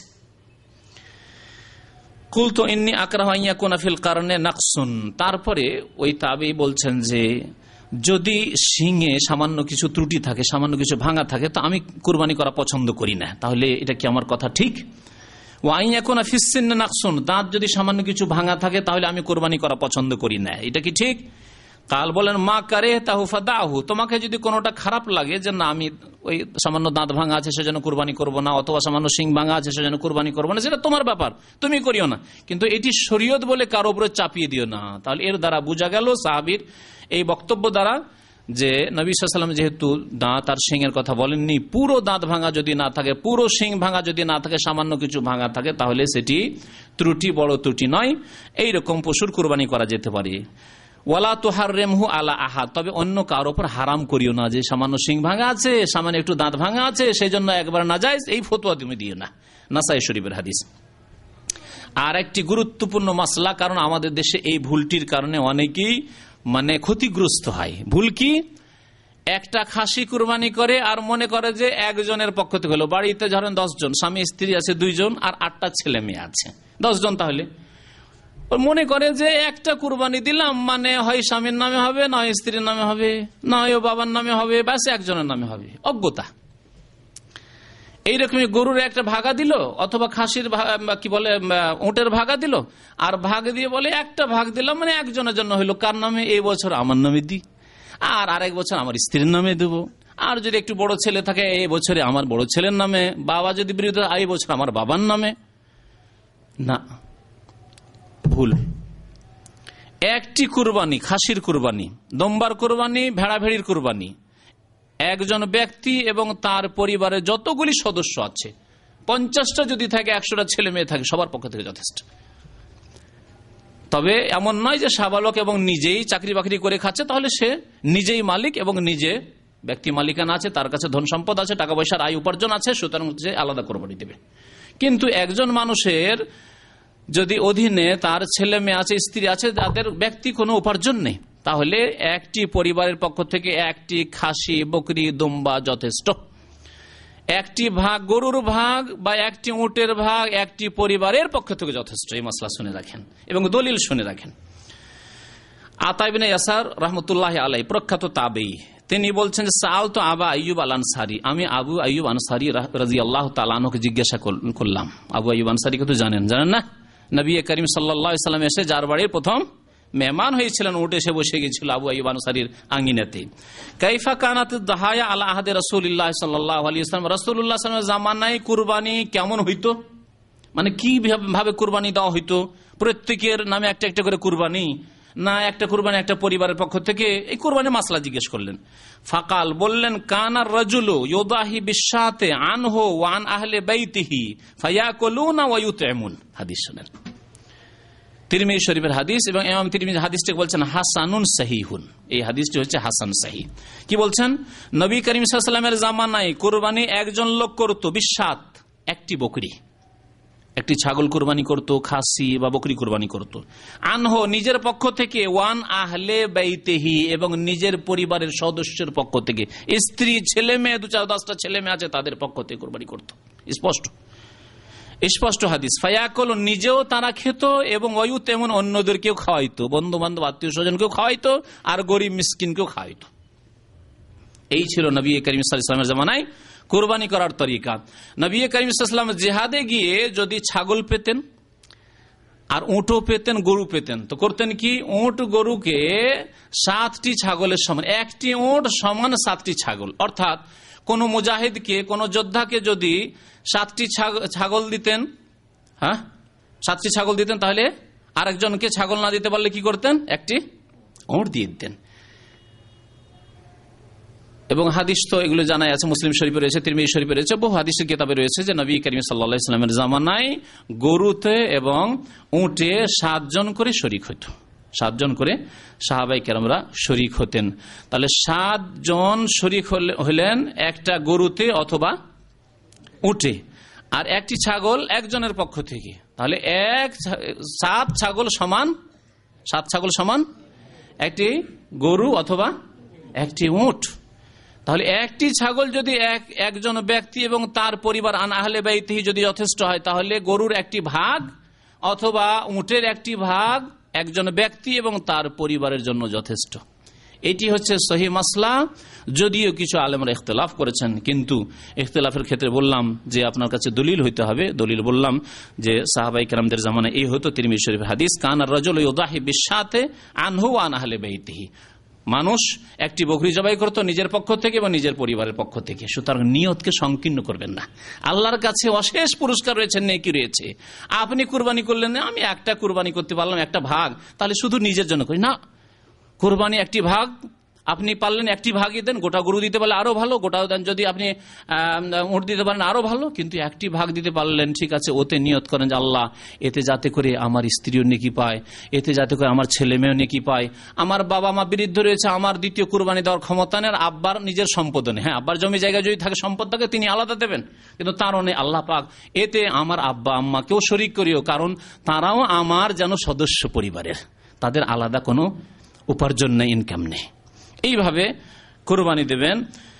কুলতু ইন্নী আকরাহু আন ইয়াকুনা ফিল কারনে নাকসুন, তারপরে ওই তাবেঈ বলছেন যে যদি শিঙে সামান্য কিছু ত্রুটি থাকে, সামান্য কিছু ভাঙা থাকে, তো আমি কুরবানি করা পছন্দ করি না, তাহলে এটা কি আমার কথা ঠিক? ওয়া আন ইয়াকুনা ফিস সিন্নি নাকসুন, দাঁত যদি সামান্য কিছু ভাঙা থাকে তাহলে আমি কুরবানি করা পছন্দ করি না, এটা কি ঠিক? কাল, বলেন, মা কারিহতাহু ফাদাহু, তোমাকে যদি কোনোটা খারাপ লাগে যে না আমি ওই সামান্য দাঁত ভাঙা আছে সেজন্য কুরবানি করব না, অথবা সামান্য শিং ভাঙা আছে সেজন্য কুরবানি করব না, সেটা তোমার ব্যাপার, তুমি করিও না, কিন্তু এটি শরীয়ত বলে কারো উপরে চাপিয়ে দিও না। তাহলে এর দ্বারা বোঝা গেল, সাহাবীর এই বক্তব্য দ্বারা, যে নবী সাল্লাল্লাহু আলাইহি ওয়াসাল্লাম যেহেতু দাঁত আর শিংয়ের কথা বলেননি, পুরো দাঁত ভাঙা যদি না থাকে, পুরো শিং ভাঙা যদি না থাকে, সামান্য কিছু ভাঙা থাকে, তাহলে সেটি ত্রুটি, বড় ত্রুটি নয়, এইরকম পশুর কুরবানি করা যেতে পারে। ওয়ালা তুহাররিমহু আলা আহাদ, তবে অন্য কারোর উপর হারাম করিও না, যে সামান্য শিং ভাঙা আছে, সামান্য একটু দাঁত ভাঙা আছে, সেই জন্য একবার নাজায়েজ, এই ফতোয়া তুমি দিও না। নাসাই শরীফের হাদিস। আর একটি গুরুত্বপূর্ণ মাসলা, কারণ আমাদের দেশে এই ভুলটির কারণে অনেকেই ক্ষতিগ্রস্ত হয়। ভুল কি? একটা খাসি কুরবানি করে আর মনে করে যে একজনের পক্ষ থেকে হলো। বাড়িতে ধরেন 10 জন, স্বামী স্ত্রী আছে 2 জন আর 8টা ছেলে মেয়ে আছে, 10 জন। তাহলে মনে করে যে একটা কুরবানি দিলাম হয় স্বামীর নামে হবে, নয় স্ত্রীর নামে হবে, নয় বাবার নামে হবে, ব্যাস একজনের নামে হবে। অজ্ঞতা। এইরকমই গরুর একটা ভাগা দিল, অথবা খাসির উটের ভাগা দিল, আর ভাগ দিয়ে বলে একটা ভাগ দিলাম একজনের জন্য হইলো। কার নামে? এই বছর আমার নামে দিই, আর আরেক বছর আমার স্ত্রীর নামে দেব। আর যদি একটু বড় ছেলে থাকে, এই বছরে আমার বড় ছেলের নামে। বাবা যদি বিরুদ্ধে, এই বছর আমার বাবার নামে। না, ভুল। একটি কুরবানি, খাসির কুরবানি, দম্বার কুরবানি, ভেড়া ভেড়ির কুরবানি, একজন ব্যক্তি এবং তার পরিবারের যতগুলি সদস্য আছে, 50টা যদি থাকে, 100টা ছেলে মেয়ে থাকে, সবার পক্ষ থেকে যথেষ্ট। তবে এমন নয় যে সাবালক এবং নিজেই চাকরি বাকরি করে খাচ্ছে, তাহলে সে নিজেই মালিক এবং নিজে ব্যক্তি মালিকানা আছে, তার কাছে ধন সম্পদ আছে, টাকা পয়সার আয় উপার্জন আছে, সুতরাং সে আলাদা কোরবানি দেবে। কিন্তু একজন মানুষের যদি অধীনে তার ছেলে মেয়ে আছে, স্ত্রী আছে, যাদের ব্যক্তি কোনো উপার্জন নেই, তাহলে একটি পরিবারের পক্ষ থেকে একটি খাসি, বকরি, দুম্বা যথেষ্ট। একটি ভাগ গরুর ভাগ বা একটি উটের ভাগ একটি পরিবারের পক্ষ থেকে যথেষ্ট। এই মাসলা শুনে রাখেন এবং দলিল শুনে রাখেন। আতা ইবনে ইয়াসার রাহমাতুল্লাহ আলাইহি, প্রখ্যাত তাবেঈ, তিনি বলছেন যে সাআলতু আবা আইয়ুব আল আনসারী, আমি আবু আইয়ুব আনসারী রাদিয়াল্লাহু তাআলা আনহুকে জিজ্ঞাসা করলাম। আবু আইয়ুব আনসারীকে তো জানেন না? নবী করিম সাল্লাল্লাহু আলাইহি ওয়াসাল্লাম এসে যার বাড়ির প্রথম মেহমান হয়েছিলেন, উঠে এসে বসে গিয়েছিল আবু আইয়ুব আনসারীর আঙ্গিনাতে। কাইফা কানাত দাহায়া আলা আহদে রাসূলিল্লাহ সাল্লাল্লাহু আলাইহি ওয়াসাল্লাম, রাসূলুল্লাহ সাল্লাল্লাহু আলাইহি ওয়াসাল্লামের জামানায় কুরবানি কেমন হইতো, কি ভাবে কুরবানি দেওয়া হইতো? প্রত্যেকের নামে একটা একটা করে কুরবানি, না একটা কুরবানি একটা পরিবারের পক্ষ থেকে? এই কুরবানি মাসলা জিজ্ঞেস করলেন। ফাকাল, বললেন, কানার রাজুলু ইউদাহি বিশাতে আনহু ওয়া আন আহলি বাইতিহি ফায়াকুলুনা ওয়া ইউতঈমুন। হাদিস শুনেন, তিরমিজি শরীফের হাদিস, এবং ইমাম তিরমিজি হাদিসটাকে বলছেন হাসানুন সহিহুন। এই হাদিসটি হচ্ছে হাসান সহিহ। কি বলছেন? নবী করিম সাল্লাল্লাহু আলাইহি ওয়াসাল্লামের জামানায় কুরবানি একজন লোক করত, বিশাত, একটি বকরি, একটি ছাগল কুরবানি করত, খাসি বা বকরি কুরবানি করত। আনহু, নিজের পক্ষ থেকে, ওয়ান আহলে বাইতিহি, এবং নিজের পরিবারের সদস্যের পক্ষ থেকে, স্ত্রী, ছেলে মেয়ে, 2-4-10টা ছেলে মেয়ে আছে, তাদের পক্ষ থেকে কুরবানি করত। স্পষ্ট হাদিস। ফায়াকুল, নিজেও তারা খেত এবং ওয়ায়ুতেমুন, অন্যদেরকেও খাওয়াইতো, বন্ধু বান্ধব আত্মীয় স্বজনকেও খাওয়াইতো, আর গরিব মিসকিনকেও খাওয়াইতো। এই ছিল নবী করিম সাল্লাল্লাহু আলাইহি ওয়াসাল্লামের জামানায় কুরবানি করার তরিকা। নবী করিম সাল্লাল্লাহু আলাইহি ওয়াসাল্লাম জিহাদে গিয়ে যদি ছাগল পেতেন আর উটও পেতেন, গরু পেতেন, তো করতেন কি? উট গরুকে 7টি ছাগলের সমান, একটি উট সমান 7টি ছাগল। অর্থাৎ কোন মুজাহিদকে, কোন যোদ্ধাকে যদি 7টি ছাগল দিতেন, 7টি ছাগল দিতেন, তাহলে আরেকজনকে ছাগল না দিতে পারলে কি করতেন? একটি উট দিয়ে দিতেন। এবং হাদিস তো এগুলো জানাই আছে, মুসলিম শরীফে রয়েছে, তিরমিজি শরীফে রয়েছে, বহু হাদিসের কিতাবে রয়েছে যে নবী করিম সাল্লাল্লাহু আলাইহি ওয়াসাল্লামের জামানায় গরুতে এবং উটে 7 জন করে শরীক হতো, 7 জন করে সাহাবায়ে কেরামরা শরীক হতেন। তাহলে 7 জন শরীক হলেন একটা গরুতে অথবা উটে, আর একটি ছাগল একজনের পক্ষ থেকে। তাহলে 7 ছাগল সমান একটি গরু অথবা একটি উট। তাহলে একটি ছাগল যদি একজন ব্যক্তি এবং তার পরিবার, আন আহলে বাইতিহি, যদি যথেষ্ট হয়, তাহলে গরুর একটি ভাগ অথবা উটের একটি ভাগ একজন ব্যক্তি এবং তার পরিবারের জন্য যথেষ্ট। এটি হচ্ছে সহিহ মাসলা। যদিও কিছু আলেমরা ইখতিলাফ করেছেন, কিন্তু ইখতিলাফের ক্ষেত্রে বললাম যে আপনার কাছে দলিল হইতে হবে। দলিল বললাম যে সাহাবায়ে কেরামদের জামানায় এই হতো। তিরমিজি শরীফের হাদিস, কানার রাজুলু ইউদাহি বিশাতে আনহু ওয়া আন আহলি বাইতিহি, মানুষ একটি বকরি জবাই করত নিজের পক্ষ থেকে এবং নিজের পরিবারের পক্ষ থেকে। সুতরাং নিয়তকে সংকীর্ণ করবেন না। আল্লাহর কাছে অশেষ পুরস্কার রয়েছে, নেকি রয়েছে। আপনি কুরবানি করলেন, আমি একটা কুরবানি করতে পারলাম, একটা ভাগ, তাহলে শুধু নিজের জন্য করি না। কুরবানি একটি ভাগ আপনি পারলেন একটি ভাগই দেন, গোটা গরু দিতে পারলে আরো ভালো, গোটাও দেন। যদি আপনি উট দিতে পারেন আরো ভালো, কিন্তু একটি ভাগ দিতে পারলেন, ঠিক আছে, ওতে নিয়ত করেন যে আল্লাহ এতে যাতে করে আমার স্ত্রীও নেকি পায়, এতে যাতে করে আমার ছেলে মেয়েও নেকি পায়, আমার বাবা মা বৃদ্ধ রয়েছে, আমার দ্বিতীয় কুরবানি দেওয়ার ক্ষমতা নেই, আর আব্বার নিজের সম্পদ নেই। হ্যাঁ, আব্বার জমি জায়গা যদি থাকে, সম্পদ থাকে, তিনি আলাদা দেবেন, কিন্তু তারও নেই। আল্লাহ পাক এতে আমার আব্বা আম্মাকেও শরীক করিও, কারণ তারাও আমার যেন সদস্য পরিবারের, তাদের আলাদা কোনো উপার্জন নেই, ইনকাম নেই। এইভাবে কুরবানি দেবেন।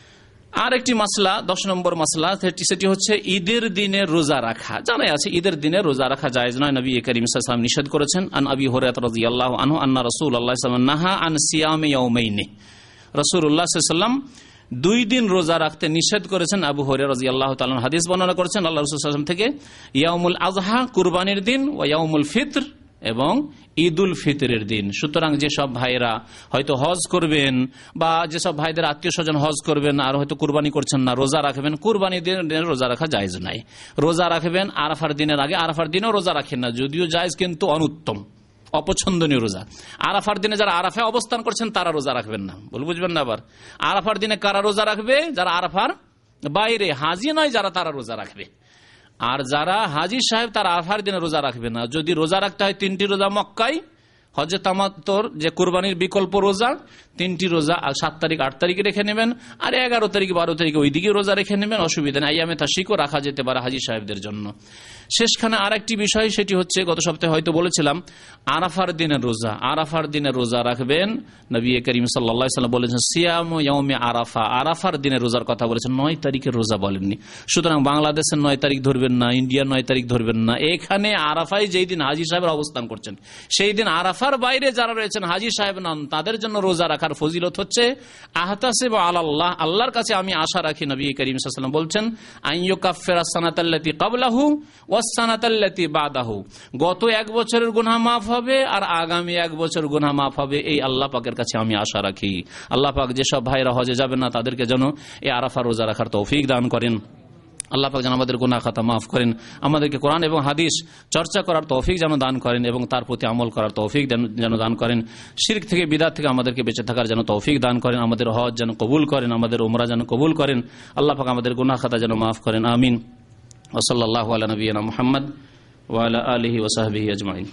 আর একটি মাসলা, 10 নম্বর মাসলা, সেটি হচ্ছে ঈদের দিনে রোজা রাখা। জানাই আছে ঈদের দিনে রোজা রাখা জায়েজ নয়, নবী করিম সাল্লাল্লাহু আলাইহি ওয়াসাল্লাম নিষেধ করেছেন। আন আবি হুরায়রা রাদিয়াল্লাহু আনহু আন্না রাসূলুল্লাহ সাল্লাল্লাহু আলাইহি ওয়াসাল্লাম নাহা আন সিয়ামি ইয়াউমাইনি, রাসূলুল্লাহ সাল্লাল্লাহু আলাইহি ওয়াসাল্লাম 2 দিন রোজা রাখতে নিষেধ করেছেন। আবু হুরায়রা রাদিয়াল্লাহু তাআলা হাদিস বর্ণনা করেছেন আল্লাহ রাসূল সাল্লাল্লাহু আলাইহি ওয়াসাল্লাম থেকে, ইয়াউমুল আযহা কুরবানির দিন, ওয়া ইয়াউমুল ফিতর এবং ঈদুল ফিতরের দিন। সুতরাং যেসব ভাইরা হয়তো হজ করবেন বা যেসব ভাইদের আত্মীয় স্বজন হজ করবেন আর হয়তো কুরবানি করছেন না, রোজা রাখবেন, কুরবানি দিনে রোজা রাখা জায়েজ নাই। রোজা রাখবেন আরাফার দিনের আগে, আরাফার দিনেও রোজা রাখেন না, যদিও জায়েজ কিন্তু অনুত্তম, অপছন্দনীয় রোজা। আরাফার দিনে যারা আরাফায় অবস্থান করছেন তারা রোজা রাখবেন না, বুঝবেন না। আবার আরাফার দিনে কারা রোজা রাখবে? যারা আরাফার বাইরে, হাজি নয় যারা, তারা রোজা রাখবে। আর যারা হাজি সাহেব তারা আরাফার দিনে রোজা রাখবে না। যদি রোজা রাখতে হয় 3টি রোজা মক্কায়, হজে তামাত্তুর যে কুরবানির বিকল্প রোজা, 3টি রোজা 7 তারিখ 8 তারিখে রেখে নেবেন, আর 11 তারিখ 12 তারিখে ওইদিকে রোজা রেখে নেবেন, অসুবিধা নেই। আইয়ামে তাশরিকও রাখা যেতে পারে হাজি সাহেবদের জন্য। শেষখানে আর একটি বিষয়, সেটি হচ্ছে গত সপ্তাহে হয়তো বলেছিলাম, আরাফার দিনের রোজা। আরাফার দিনে রোজা রাখবেন। নবী করিম সাল্লাল্লাহু আলাইহি ওয়াসাল্লাম বলেছেন সিয়ামু ইয়াউমি আরাফা, আরাফার দিনে রোজার কথা বলেছেন, 9 তারিখের রোজা বলেননি। সুতরাং বাংলাদেশের 9 তারিখ ধরবেন না, ইন্ডিয়ার 9 তারিখ ধরবেন না। এখানে আরাফায় যেই দিন হাজি সাহেবের অবস্থান করছেন, সেই দিন আরাফার বাইরে যারা রয়েছেন হাজি সাহেব নন, তাদের জন্য রোজা রাখার ফজিলত হচ্ছে আহতাসিবু আলাল্লাহ, আল্লাহর কাছে আমি আশা রাখি, নবী করিম সাল্লাল্লাহু আলাইহি ওয়াসাল্লাম বলছেন, আইয়ুকাফিরা সানাতাল্লাতী ক্বাবলাহু ওয়াস সানাতাল্লাতী বাদাহু, গত 1 বছরের গুনাহ মাফ হবে আর আগামী 1 বছর গুনাহ মাফ হবে, এই আল্লাহ পাকের কাছে আমি আশা রাখি। আল্লাহ পাক যেসব ভাইরা হজে যাবেন না তাদেরকে যেন এই আরাফা রোজা রাখার তৌফিক দান করেন। আল্লাহ পাক যেন আমাদের গুনাহ খাতা মাফ করেন, আমাদেরকে কোরআন এবং হাদিস চর্চা করার তৌফিক যেন দান করেন এবং তার প্রতি আমল করার তৌফিক যেন দান করেন। শিরক থেকে, বিদআত থেকে আমাদেরকে বেঁচে থাকার যেন তৌফিক দান করেন, আমাদের হজ যেন কবুল করেন, আমাদের উমরা যেন কবুল করেন। আল্লাহ পাক আমাদের গুনাহ খাতা যেন মাফ করেন। আমিন। ওয়া সাল্লাল্লাহু আলা নবিয়িনা মুহাম্মদ ওয়া আলা আলিহি ওয়া সাহবিহি আজমাইন।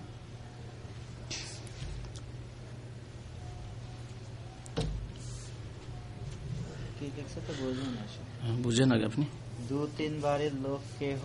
বুঝেন আগে আপনি 2-3 বাড়ির লোক কেহ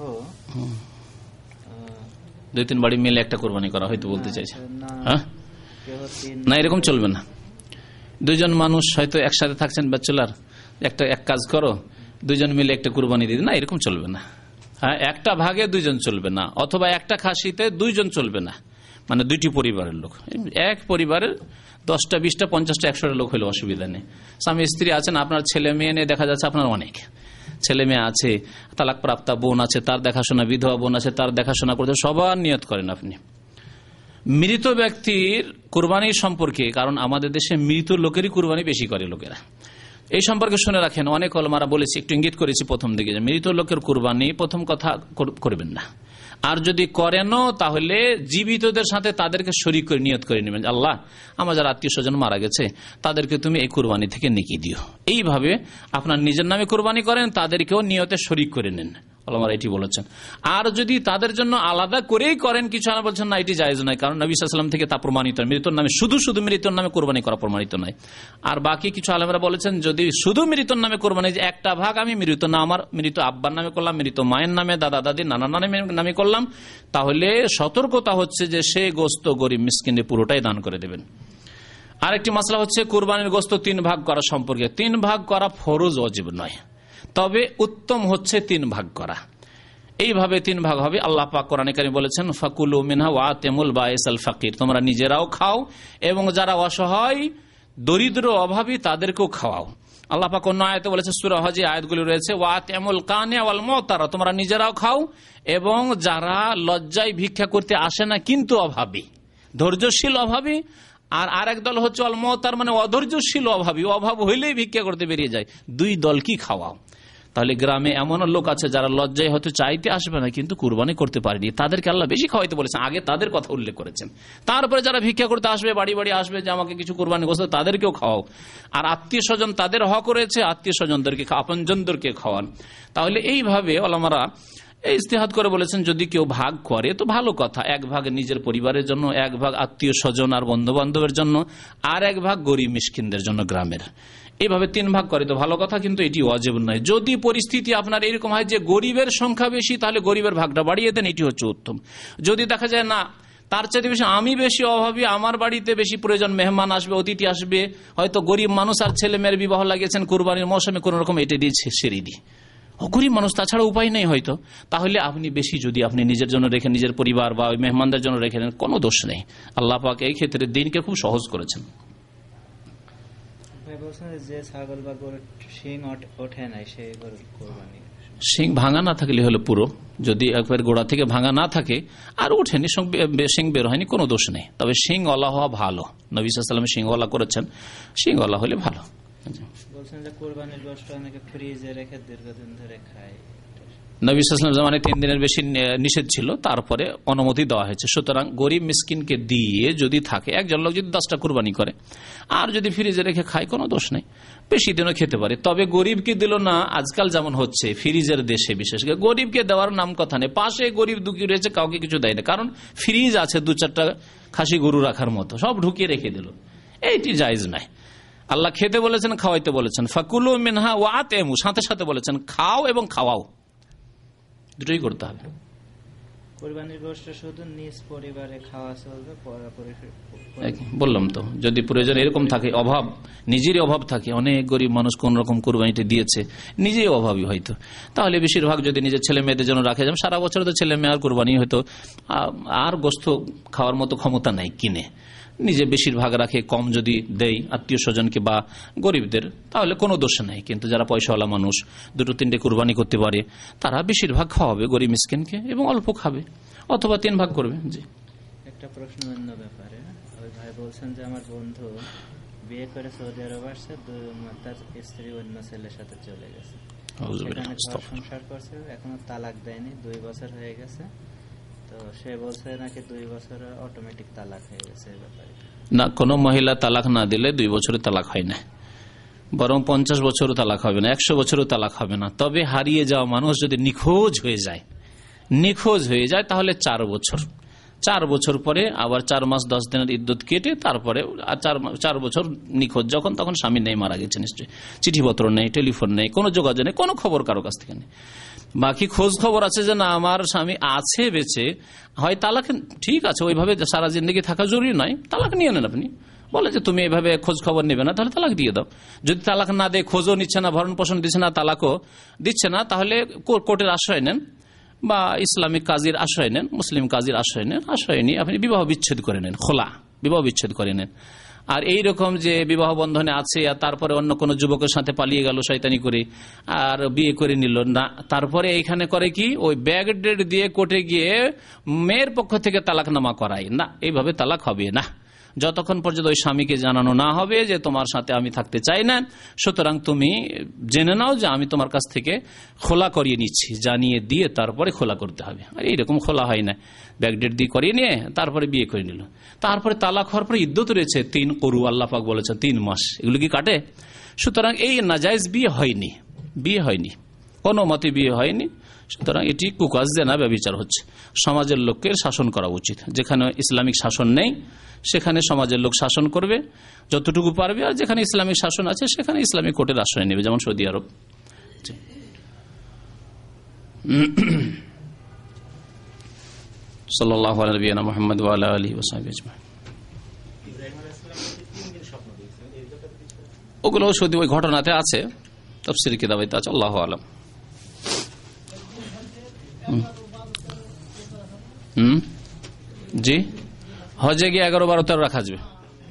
2-3 বাড়ি মিলে একটা কোরবানি করা হয়তো বলতে চাইছে, হ্যাঁ না, এরকম চলবে না। 2 জন মানুষ হয়তো একসাথে থাকছেন, ব্যাচেলার, এক কাজ করো, 2 জন মিলে একটা কুরবানি দিয়ে, না এরকম চলবে না। হ্যাঁ, একটা ভাগে 2 জন চলবে না, অথবা একটা খাসিতে 2 জন চলবে না, মানে 2টি পরিবারের লোক। এক পরিবারের 10টা 20টা 50টা 100টা লোক হলে অসুবিধা নেই। স্বামী স্ত্রী আছেন, আপনার ছেলে মেয়ে নিয়ে দেখা যাচ্ছে আপনার অনেক ছেলে মেয়ে আছে, তালাক প্রাপ্তা বোন আছে, তার দেখাশোনা, বিধবা বোন আছে, তার দেখাশোনা করতে সবার নিয়ত করেন আপনি। মৃত ব্যক্তির কুরবানি সম্পর্কে, কারণ আমাদের দেশে মৃত লোকেরই কুরবানি বেশি করে লোকেরা, এই সম্পর্কে শুনে রাখেন। অনেক ওলামারা বলেছি, একটু ইঙ্গিত করেছি প্রথম দিকে, যে মৃত লোকের কুরবানি প্রথম কথা করবেন না, আর যদি করেনও তাহলে জীবিতদের সাথে তাদেরকে শরীক করে নিয়ত করে নেবেন, আল্লাহ আমার যারা আত্মীয় স্বজন মারা গেছে তাদেরকে তুমি এই কুরবানি থেকে নেকি দিও। এইভাবে আপনার নিজের নামে কুরবানি করেন, তাদেরকেও নিয়তে শরীক করে নেন, ওলামারা এটি বলেছেন। আর যদি তাদের জন্য আলাদা করেই করেন কিছু, আর বলছেন না এটি জায়েজ নয়, কারণ নবী সাল্লাল্লাহু আলাইহি ওয়াসাল্লাম থেকে তা প্রমাণিত নয়। মৃত্যুর নামে শুধু মৃত্যুর নামে কোরবানি করা প্রমাণিত নয়। আর বাকি কিছু আলেমরা বলেছেন যদি শুধু মৃত্যুর নামে কোরবানি, যে একটা ভাগ আমি মৃত না আমার মৃত আব্বার নামে করলাম, মৃত মায়ের নামে, দাদা দাদি, নানা নামের নামে করলাম, তাহলে সতর্কতা হচ্ছে যে সে গোস্ত গরিব মিসকিনে পুরোটাই দান করে দেবেন। আরেকটি মাসলা হচ্ছে কুরবানির গোস্ত 3 ভাগ করা সম্পর্কে। 3 ভাগ করা ফরজ, ওয়াজিব নয়, তবে উত্তম হচ্ছে 3 ভাগ করা। এইভাবে 3 ভাগ হবে। আল্লাহ পাক কোরআনে কারীমে বলেছেন ফাকুলু মিনহা ওয়া আতিমুল বাইসাল ফাকির, তোমরা নিজেরাও খাও এবং যারা অসহায় দরিদ্র অভাবী তাদেরকেও খাওয়াও। আল্লাহ পাক অন্য আয়াতে বলেছে, সূরা হজে আয়াতগুলি রয়েছে, ওয়া আতিমুল কানিয়া ওয়াল মুতারা, তোমরা নিজেরাও খাও এবং যারা লজ্জায় ভিক্ষা করতে আসে না কিন্তু অভাবী, ধৈর্যশীল অভাবী। আর আরেক দল হচ্ছে আল মুতার, মানে অধৈর্যশীল অভাবী, অভাব হইলেই ভিক্ষা করতে বেরিয়ে যায়, 2 দল কি খাওয়াও। তাহলে গ্রামে এমন লোক আছে যারা লজ্জায় হয়তো চাইতে আসবে না, কিন্তু কুরবানি করতে পারেনি, তাদেরকে আল্লাহ বেশি খাওয়াইতে বলেছেন, আগে তাদের কথা উল্লেখ করেছেন। তারপরে যারা ভিক্ষা করতে আসবে, বাড়ি বাড়ি আসবে যে আমাকে কিছু কুরবানি গোশত, তাদেরকেও খাওয়াও। আর আত্মীয় স্বজন তাদের হক রয়েছে, আত্মীয় স্বজনদেরকে, আপনজনদেরকে খাওয়ান। তাহলে এইভাবে ওলামারা ইজতিহাদ করে বলেছেন যদি কেউ ভাগ করে তো ভালো কথা, এক ভাগ নিজের পরিবারের জন্য, এক ভাগ আত্মীয় স্বজন আর বন্ধু বান্ধবের জন্য, আর এক ভাগ গরিব মিসকিনদের জন্য গ্রামের, এইভাবে 3 ভাগ করে তো ভালো কথা, কিন্তু এটি ওয়াজিব নয়। যদি পরিস্থিতি আপনার এরকম হয় যে গরিবের সংখ্যা বেশি, তাহলে গরিবের ভাগটা বাড়িয়ে দেন, এটি হচ্ছে উত্তম। যদি দেখা যায় না তার চাইতে বেশি আমি বেশি অভাবী, আমার বাড়িতে বেশি প্রয়োজন, মেহমান আসবে, অতিথি আসবে, হয়তো গরিব মানুষ আর ছেলে মেয়ের বিবাহ লাগিয়েছেন কুরবানির মৌসুমে, কোন রকম এটা দিয়ে সেরে দিই, গরিব মানুষ তাছাড়া উপায় নেই হয়তো, তাহলে আপনি বেশি যদি আপনি নিজের জন্য রেখে, নিজের পরিবার বা মেহমানদের জন্য রেখে নেন, কোনো দোষ নেই। আল্লাহ পাক এই ক্ষেত্রে দিনকে খুব সহজ করেছেন। যে ছাগল বা গরুর শিং ওঠে নাই, সেই গরুর কুরবানি শিং ভাঙা না থাকলে হলো পুরো, যদি একবার গোড়া থেকে ভাঙা না থাকে আর ওঠেনি, শিং বের হয়নি, কোনো দোষ নেই। তবে শিংওয়ালা হওয়া ভালো, নবী সাল্লাল্লাহু আলাইহি ওয়াসাল্লাম শিংওয়ালা করেছেন, শিংওয়ালা হলে ভালো। বলছেন যে কুরবানির গোশত অনেকে ফ্রিজে রেখে দীর্ঘদিন ধরে খায়, নবী সাল্লাল্লাহু আলাইহি ওয়াসাল্লাম জামানায় 3 দিনের বেশি নিষেধ ছিল, তারপরে অনুমতি দেওয়া হয়েছে। সুতরাং গরিব মিসকিনকে দিয়ে যদি থাকে, একজন লোক যদি 10টা কুরবানি করে আর যদি ফ্রিজে রেখে খায়, কোনো দোষ নেই, বেশি দিনও খেতে পারে। তবে গরিবকে দিল না, আজকাল যেমন হচ্ছে ফ্রিজের দেশে, বিশেষ করে গরিবকে দেওয়ার নাম কথা নেই, পাশে গরিব দুঃখী রয়েছে, কাউকে কিছু দেয় না, কারণ ফ্রিজ আছে 2-4টা খাসি গরু রাখার মতো, সব ঢুকিয়ে রেখে দিল, এইটি জায়েজ নাই। আল্লাহ খেতে বলেছেন, খাওয়াইতে বলেছেন, ফাকুলু মিনহা ওয়া আতিমু, সাথে সাথে বলেছেন খাও এবং খাওয়াও, দুটোই করতে হবে। কুরবানির গোশত শুধু নিজ পরিবারে খাওয়া চলবে, বললাম তো, যদি প্রয়োজন এরকম থাকে, অভাব, নিজেরই অভাব থাকে, অনেক গরিব মানুষ কোন রকম কুরবানিটা দিয়েছে, নিজেই অভাবী হয়তো, তাহলে বেশিরভাগ যদি নিজের ছেলে মেয়েদের জন্য রাখে, যেমন সারা বছর তো ছেলে মেয়ে আর কুরবানি হয়তো আর গোশত খাওয়ার মতো ক্ষমতা নাই কিনে, নিজে বেশিরভাগ রাখে, কম যদি দেই আত্মীয় স্বজনকে বা গরিবদের, তাহলে কোনো দোষ নাই। কিন্তু যারা পয়সাওয়ালা মানুষ 2-3টে কুরবানি করতে পারে, তারা বেশিরভাগ খাওয়াবে গরিব মিসকিনকে এবং অল্প খাবে, অথবা 3 ভাগ করবে। জি, একটা প্রশ্ন অন্য ব্যাপারে, ওই ভাই বলছেন যে আমার বন্ধু বিয়ে করে সৌদি আরব আসছে, তার স্ত্রী অন্য ছেলের সাথে চলে গেছে, সেখানে সংসার করছে, এখনো তালাক দেয়নি, 2 বছর হয়ে গেছে, তো সে বলছে নাকি 2 বছরে অটোমেটিক তালাক হয়ে গেছে। ব্যাপারে না, কোন মহিলা তালাক না দিলে 2 বছরে তালাক হয় না, বরং 50 বছরও তালাক হবে না, 100 বছরও তালাক হবে না। তবে হারিয়ে যাওয়া মানুষ যদি নিখোঁজ হয়ে যায় তাহলে 4 বছর, 4 বছর পরে আবার 4 মাস 10 দিনের ইদ্যত কেটে তারপরে 4 বছর নিখোঁজ, যখন তখন স্বামী নেই, মারা গেছে নিশ্চয়ই, চিঠিপত্র নেই, টেলিফোন নেই, কোনো যোগাযোগ নেই, কোনো খবর কারো কাছ থেকে নেই, বাকি খোঁজ খবর আছে যে না আমার স্বামী আছে বেঁচে, হয় তালাক, ঠিক আছে, ওইভাবে সারা জিন্দগি থাকা জরুরি নয়, তালাক নিয়ে নেন। আপনি বলে যে তুমি এইভাবে খোঁজ খবর নেবে না, তাহলে তালাক দিয়ে দাও। যদি তালাক না দেয়, খোঁজও নিচ্ছে না, ভরণ পোষণ দিচ্ছে না, তালাকও দিচ্ছে না, তাহলে কোর্টের আশ্রয় নেন বা ইসলামিক কাজীর আশ্রয় নেন, মুসলিম কাজীর আশ্রয় নেন, আশ্রয় নিয়ে আপনি বিবাহ বিচ্ছেদ করে নেন, খোলা বিবাহ বিচ্ছেদ করে নেন। আর এই রকম যে বিবাহ বন্ধনে আছে আর তারপরে অন্য কোনো যুবকের সাথে পালিয়ে গেল শয়তানি করে আর বিয়ে করে নিল না, তারপরে এইখানে করে কি ওই ব্যাকডেট দিয়ে কোর্টে গিয়ে মেয়ের পক্ষ থেকে তালাকনামা করায় না, এইভাবে তালাক হবে না যতক্ষণ পর্যন্ত ওই স্বামীকে জানানো না হবে যে তোমার সাথে আমি থাকতে চাই না, সুতরাং তুমি জেনে নাও যে আমি তোমার কাছ থেকে খোলা করিয়ে নিচ্ছি, জানিয়ে দিয়ে তারপরে খোলা করতে হবে। আর এইরকম খোলা হয় না, ব্যাকডেট দিয়ে করিয়ে নিয়ে তারপরে বিয়ে করে নিল, তারপরে তালাক হওয়ার পরে ইদ্যত রয়েছে 3 করু, আল্লাহ পাক বলেছে 3 মাস, এগুলো কি কাটে? সুতরাং এই নাজায়েজ বিয়ে হয়নি, কোনো মতে বিয়ে হয়নি। সুতরাং এটি কুকাজ জেনা ব্যভিচার হচ্ছে। সমাজের লোককে শাসন করা উচিত, যেখানে ইসলামিক শাসন নেই সেখানে সমাজের লোক শাসন করবে যতটুকু পারবে, আর যেখানে ইসলামিক শাসন আছে সেখানে ইসলামিক কোর্টের আশ্রয় নেবে, যেমন সৌদি আরব। সাল্লাল্লাহু আলা নবিয়িনা মুহাম্মদ ওয়া আলা আলিহি ওয়া সাহবিহি আজমাইন। ওগুলো সৌদি ওই ঘটনাতে আছে, তাফসীর কিতাবে আছে, আল্লাহু আলাম। জি, হজে গিয়ে 11, 12, 13 রাখা যাবে।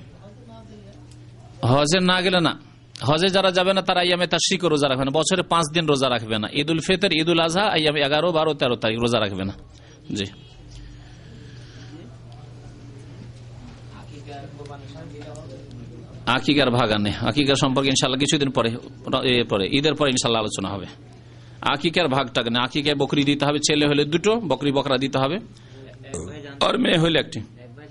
হজে না গেলে না, হজে যারা যাবে না তারা আইয়ামে তাশরিক রোজা রাখবে না, বছরে 5 দিন রোজা রাখবে না, ঈদ উল ফিতর, ঈদ উল আজহা, আইয়ামে 11, 12, 13 তারিখ রোজা রাখবে না। জি, আকিকার ভাগা নেই, আকিকার সম্পর্কে ইনশাআল্লাহ কিছুদিন পরে, ঈদের পরে ইনশাআল্লাহ আলোচনা হবে। আকিকার ভাগটাকে না, আকিকায় বকরি দিতে হবে, ছেলে হলে দুটো বকরি বকরা দিতে হবে, আর মেয়ে হলে একটি।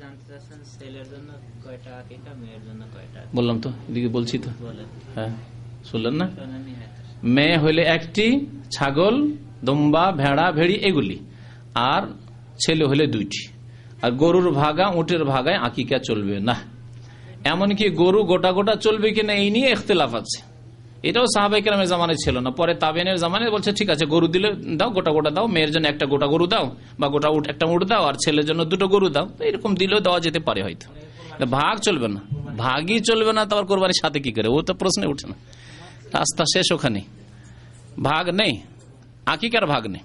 বললাম তো, এদিকে বলছি তো, হ্যাঁ শুনলেন না? মেয়ে হলে একটি, ছাগল, দুম্বা, ভেড়া, ভেড়ি এগুলি, আর ছেলে হলে দুইটি। আর গরুর ভাগা, উটের ভাগায় আকিকা চলবে না। এমনকি গরু গোটা গোটা চলবে কিনা এই নিয়ে ইখতিলাফ আছে। এটাও সাহাবায়ে কেরামের জামানায় ছিল না, পরে তাবেঈনের জামানায় বলছে ঠিক আছে গরু দিলে দাও, গোটা গোটা দাও, মেয়ের জন্য একটা গোটা গরু দাও, বা গোটা উট একটা উট দাও, আর ছেলের জন্য দুটো গরু দাও। এরকম দিলেও দেওয়া যেতে পারে হয়তো, ভাগ চলবে না। ভাগই চলবে না তো আবার কোরবানির সাথে কি করে, ও তো প্রশ্নে উঠে না। রাস্তা শেষ ওখানে, ভাগ নেই, আকিকার ভাগ নেই।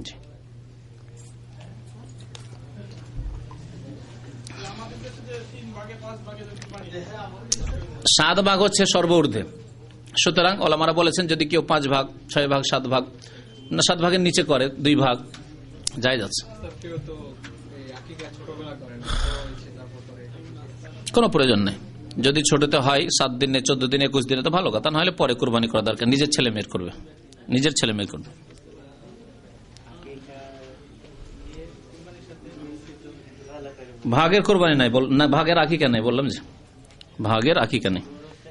সাত ভাগ হচ্ছে সর্বঊর্ধ্বে, সুতরাং ওলামারা বলেছেন যদি কেউ 5 ভাগ, 6 ভাগ, 7 ভাগ, না 7 ভাগের নিচে করে 2 ভাগ জায়েজ আছে, কোনো প্রয়োজন নেই। যদি ছোটতে হয় 7 দিনে, 14 দিনে, 21 দিনে তো ভালো কথা, না হলে পরে কুরবানি করা দরকার, নিজের ছেলে মেয়ের করবে, নিজের ছেলে মেয়ে করবে। ভাগের কোরবানি নাই না, ভাগের আকিকা নাই, বললাম যে ভাগের আকিকা নেই।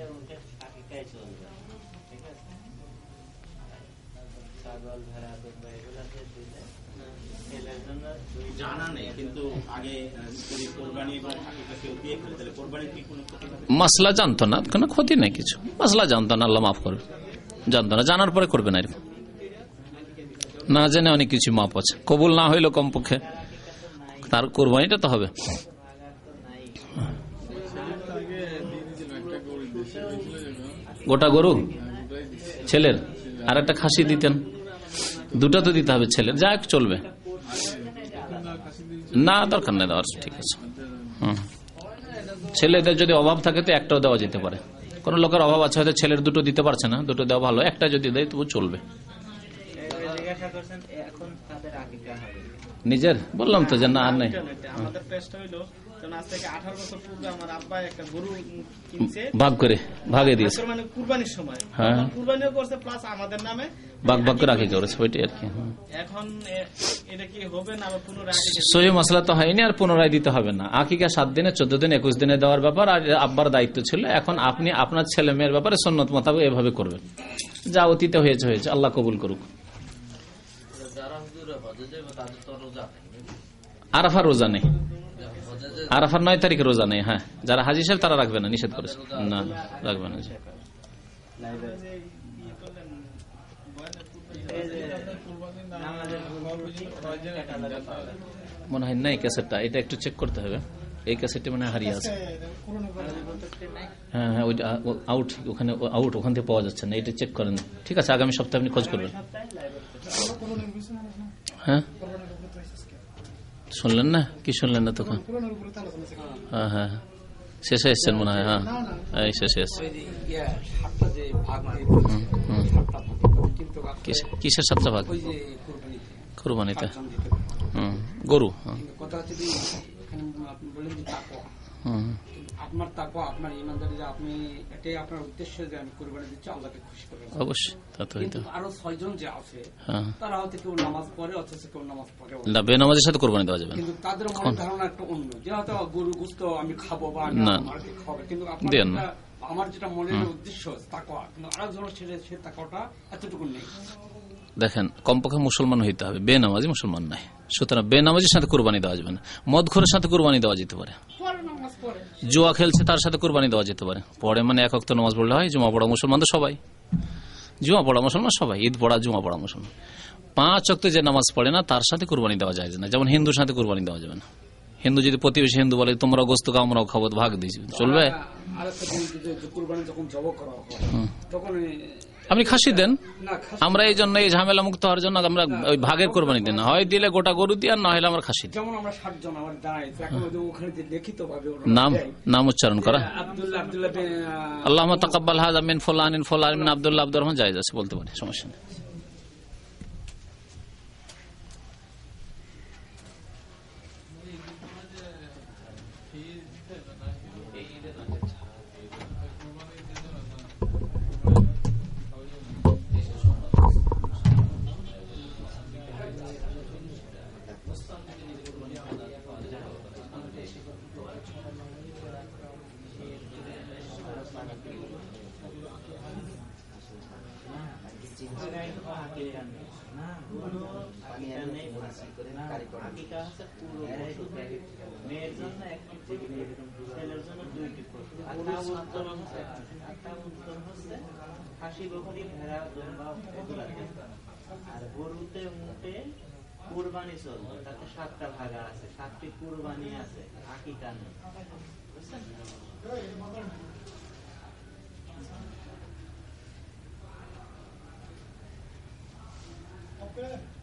মাসলা জানতো না, কোনো ক্ষতি নেই কিছু, মাসলা জানতো না, আল্লাহ মাফ করবে, জানতো না, জানার পরে করবে না, এরকম না জেনে অনেক কিছু মাপ আছে, কবুল না হইলো কমপক্ষে তার কোরবানিটা তো হবে। গোটা গরু ছেলের, আর একটা খাসি দিতেন, দুটো তো দিতে হবে ছেলের, যাক চলবে না, দরকার নেই দেওয়ার, ঠিক আছে। ছেলেদের যদি অভাব থাকে তো একটাও দেওয়া যেতে পারে, কোন লোকের অভাব আছে হয়তো ছেলের দুটো দিতে পারছে না, দুটো দেওয়া ভালো, একটা যদি দেয় তবু চলবে। নিজের বললাম তো যে না, আর নেই, ভাগ করে ভাগে দিয়েছে, হ্যাঁ ভাগ ভাগ করে আকিকা করেছে, ওইটাই আর কি। এখন সহি মশলা তো হয়নি, আর পুনরায় দিতে হবে না। আকিকা 7 দিনে, 14 দিনে, 21 দিনে দেওয়ার ব্যাপার, আর আব্বার দায়িত্ব ছিল। এখন আপনি আপনার ছেলে মেয়ের ব্যাপারে সুন্নত মোতাবেক এভাবে করবেন, যা অতীতে হয়েছে হয়েছে, আল্লাহ কবুল করুক। আরাফার রোজা নেই, আরাফার 9 তারিখে রোজা নেই। হ্যাঁ, যারা হাজী সাহেব তারা রাখবে না, নিষেধ করেছে, না রাখবে না। মনে হয় নাই ক্যাসেটটা, এটা একটু চেক করতে হবে, এই ক্যাসেটটা মনে হয় হারিয়ে আছে। হ্যাঁ হ্যাঁ, ওইটা আউট, ওখানে আউট, ওখান থেকে পাওয়া যাচ্ছে না, এটা চেক করেন। ঠিক আছে, আগামী সপ্তাহে আপনি খোঁজ করবেন। হ্যাঁ শুনলেন না, কি শুনলেন না তখন? হ্যাঁ হ্যাঁ, শেষে এসছেন মনে হয়। হ্যাঁ এই শেষে এসছে। কিসের 7টা ভাগ? কোরবানিতে গরু। আপনার তাকওয়া, আপনার ঈমানদারি, যে আপনি এটাই আপনার উদ্দেশ্য যে আমি কুরবানি দিচ্ছি আল্লাহকে খুশি করব। অবশ্যই তা তো হইতো। আরো 6 জন যে আছে তারা হয়তো কেউ নামাজ পড়ে অথচ কেউ নামাজ পড়ে না, বেনামাজের সাথে কুরবানি দেওয়া যাবে না। কিন্তু তাদের মনে ধারণা একটা অন্য, যে হয়তো গরু গোশত আমি খাবো বা আমাকে খাবে, কিন্তু আমার যেটা মনের উদ্দেশ্য তাকওয়া, কিন্তু আরেকজন সে তাকওয়াটা এতটুকু নেই। দেখেন, কমপক্ষে মুসলমান হইতে হবে, বেনামাজি মুসলমান নাই। সুতরাং বেনামাজির সাথে কুরবানি দেওয়া যাবে না। মদখোরের সাথে কুরবানি দেওয়া যেতে পারে, জুয়া খেলছে তার সাথে কুরবানি দেওয়া যেতে পারে। পড়ে মানে 1 ওয়াক্ত নামাজ পড়লে হয়, জুমা পড়া মুসলমান তো সবাই, জুমা পড়া মুসলমান সবাই, ঈদ পড়া জুমা পড়া মুসলমান। 5 ওয়াক্ত যে নামাজ পড়ে না তার সাথে কুরবানি দেওয়া যায় না। যেমন হিন্দুর সাথে কুরবানি দেওয়া যাবে না। হিন্দু যদি প্রতিবেশী হিন্দু বলে তোমরা গোস্ত খাও আমরাও খাবো, ভাগ দিয়েছি, চলবে? আপনি খাসি দেন, আমরা এই জন্য এই ঝামেলা মুক্ত হওয়ার জন্য আমরা ওই ভাগের কোরবানি দেন, হয় দিলে গোটা গরু দিয়ে, আর না হলে আমরা খাসি দিই। নাম উচ্চারণ করা, আল্লাহুম্মা তাকাব্বাল হাযা মিন ফুলানিন ফুলান মিন আব্দুল্লাহ আব্দুর রহমান, জায়েজ আছে, বলতে পারি, সমস্যা নেই। আকিকা নেই। না, কোনো আকিকা নেই। না, আকিকা হচ্ছে পুরো পশু। মেয়ের জন্য একটি পশু, ছেলের জন্য দুইটি পশু। আটটা উত্তম হচ্ছে খাসি, বকরি, ভেড়া, দুম্বা, এগুলাতে। আর গরুতে উঠে কুরবানি চলবে, তাতে 7টা ভাগা আছে, 7টি কুরবানি আছে, আকিকা নেই। বুঝছেন?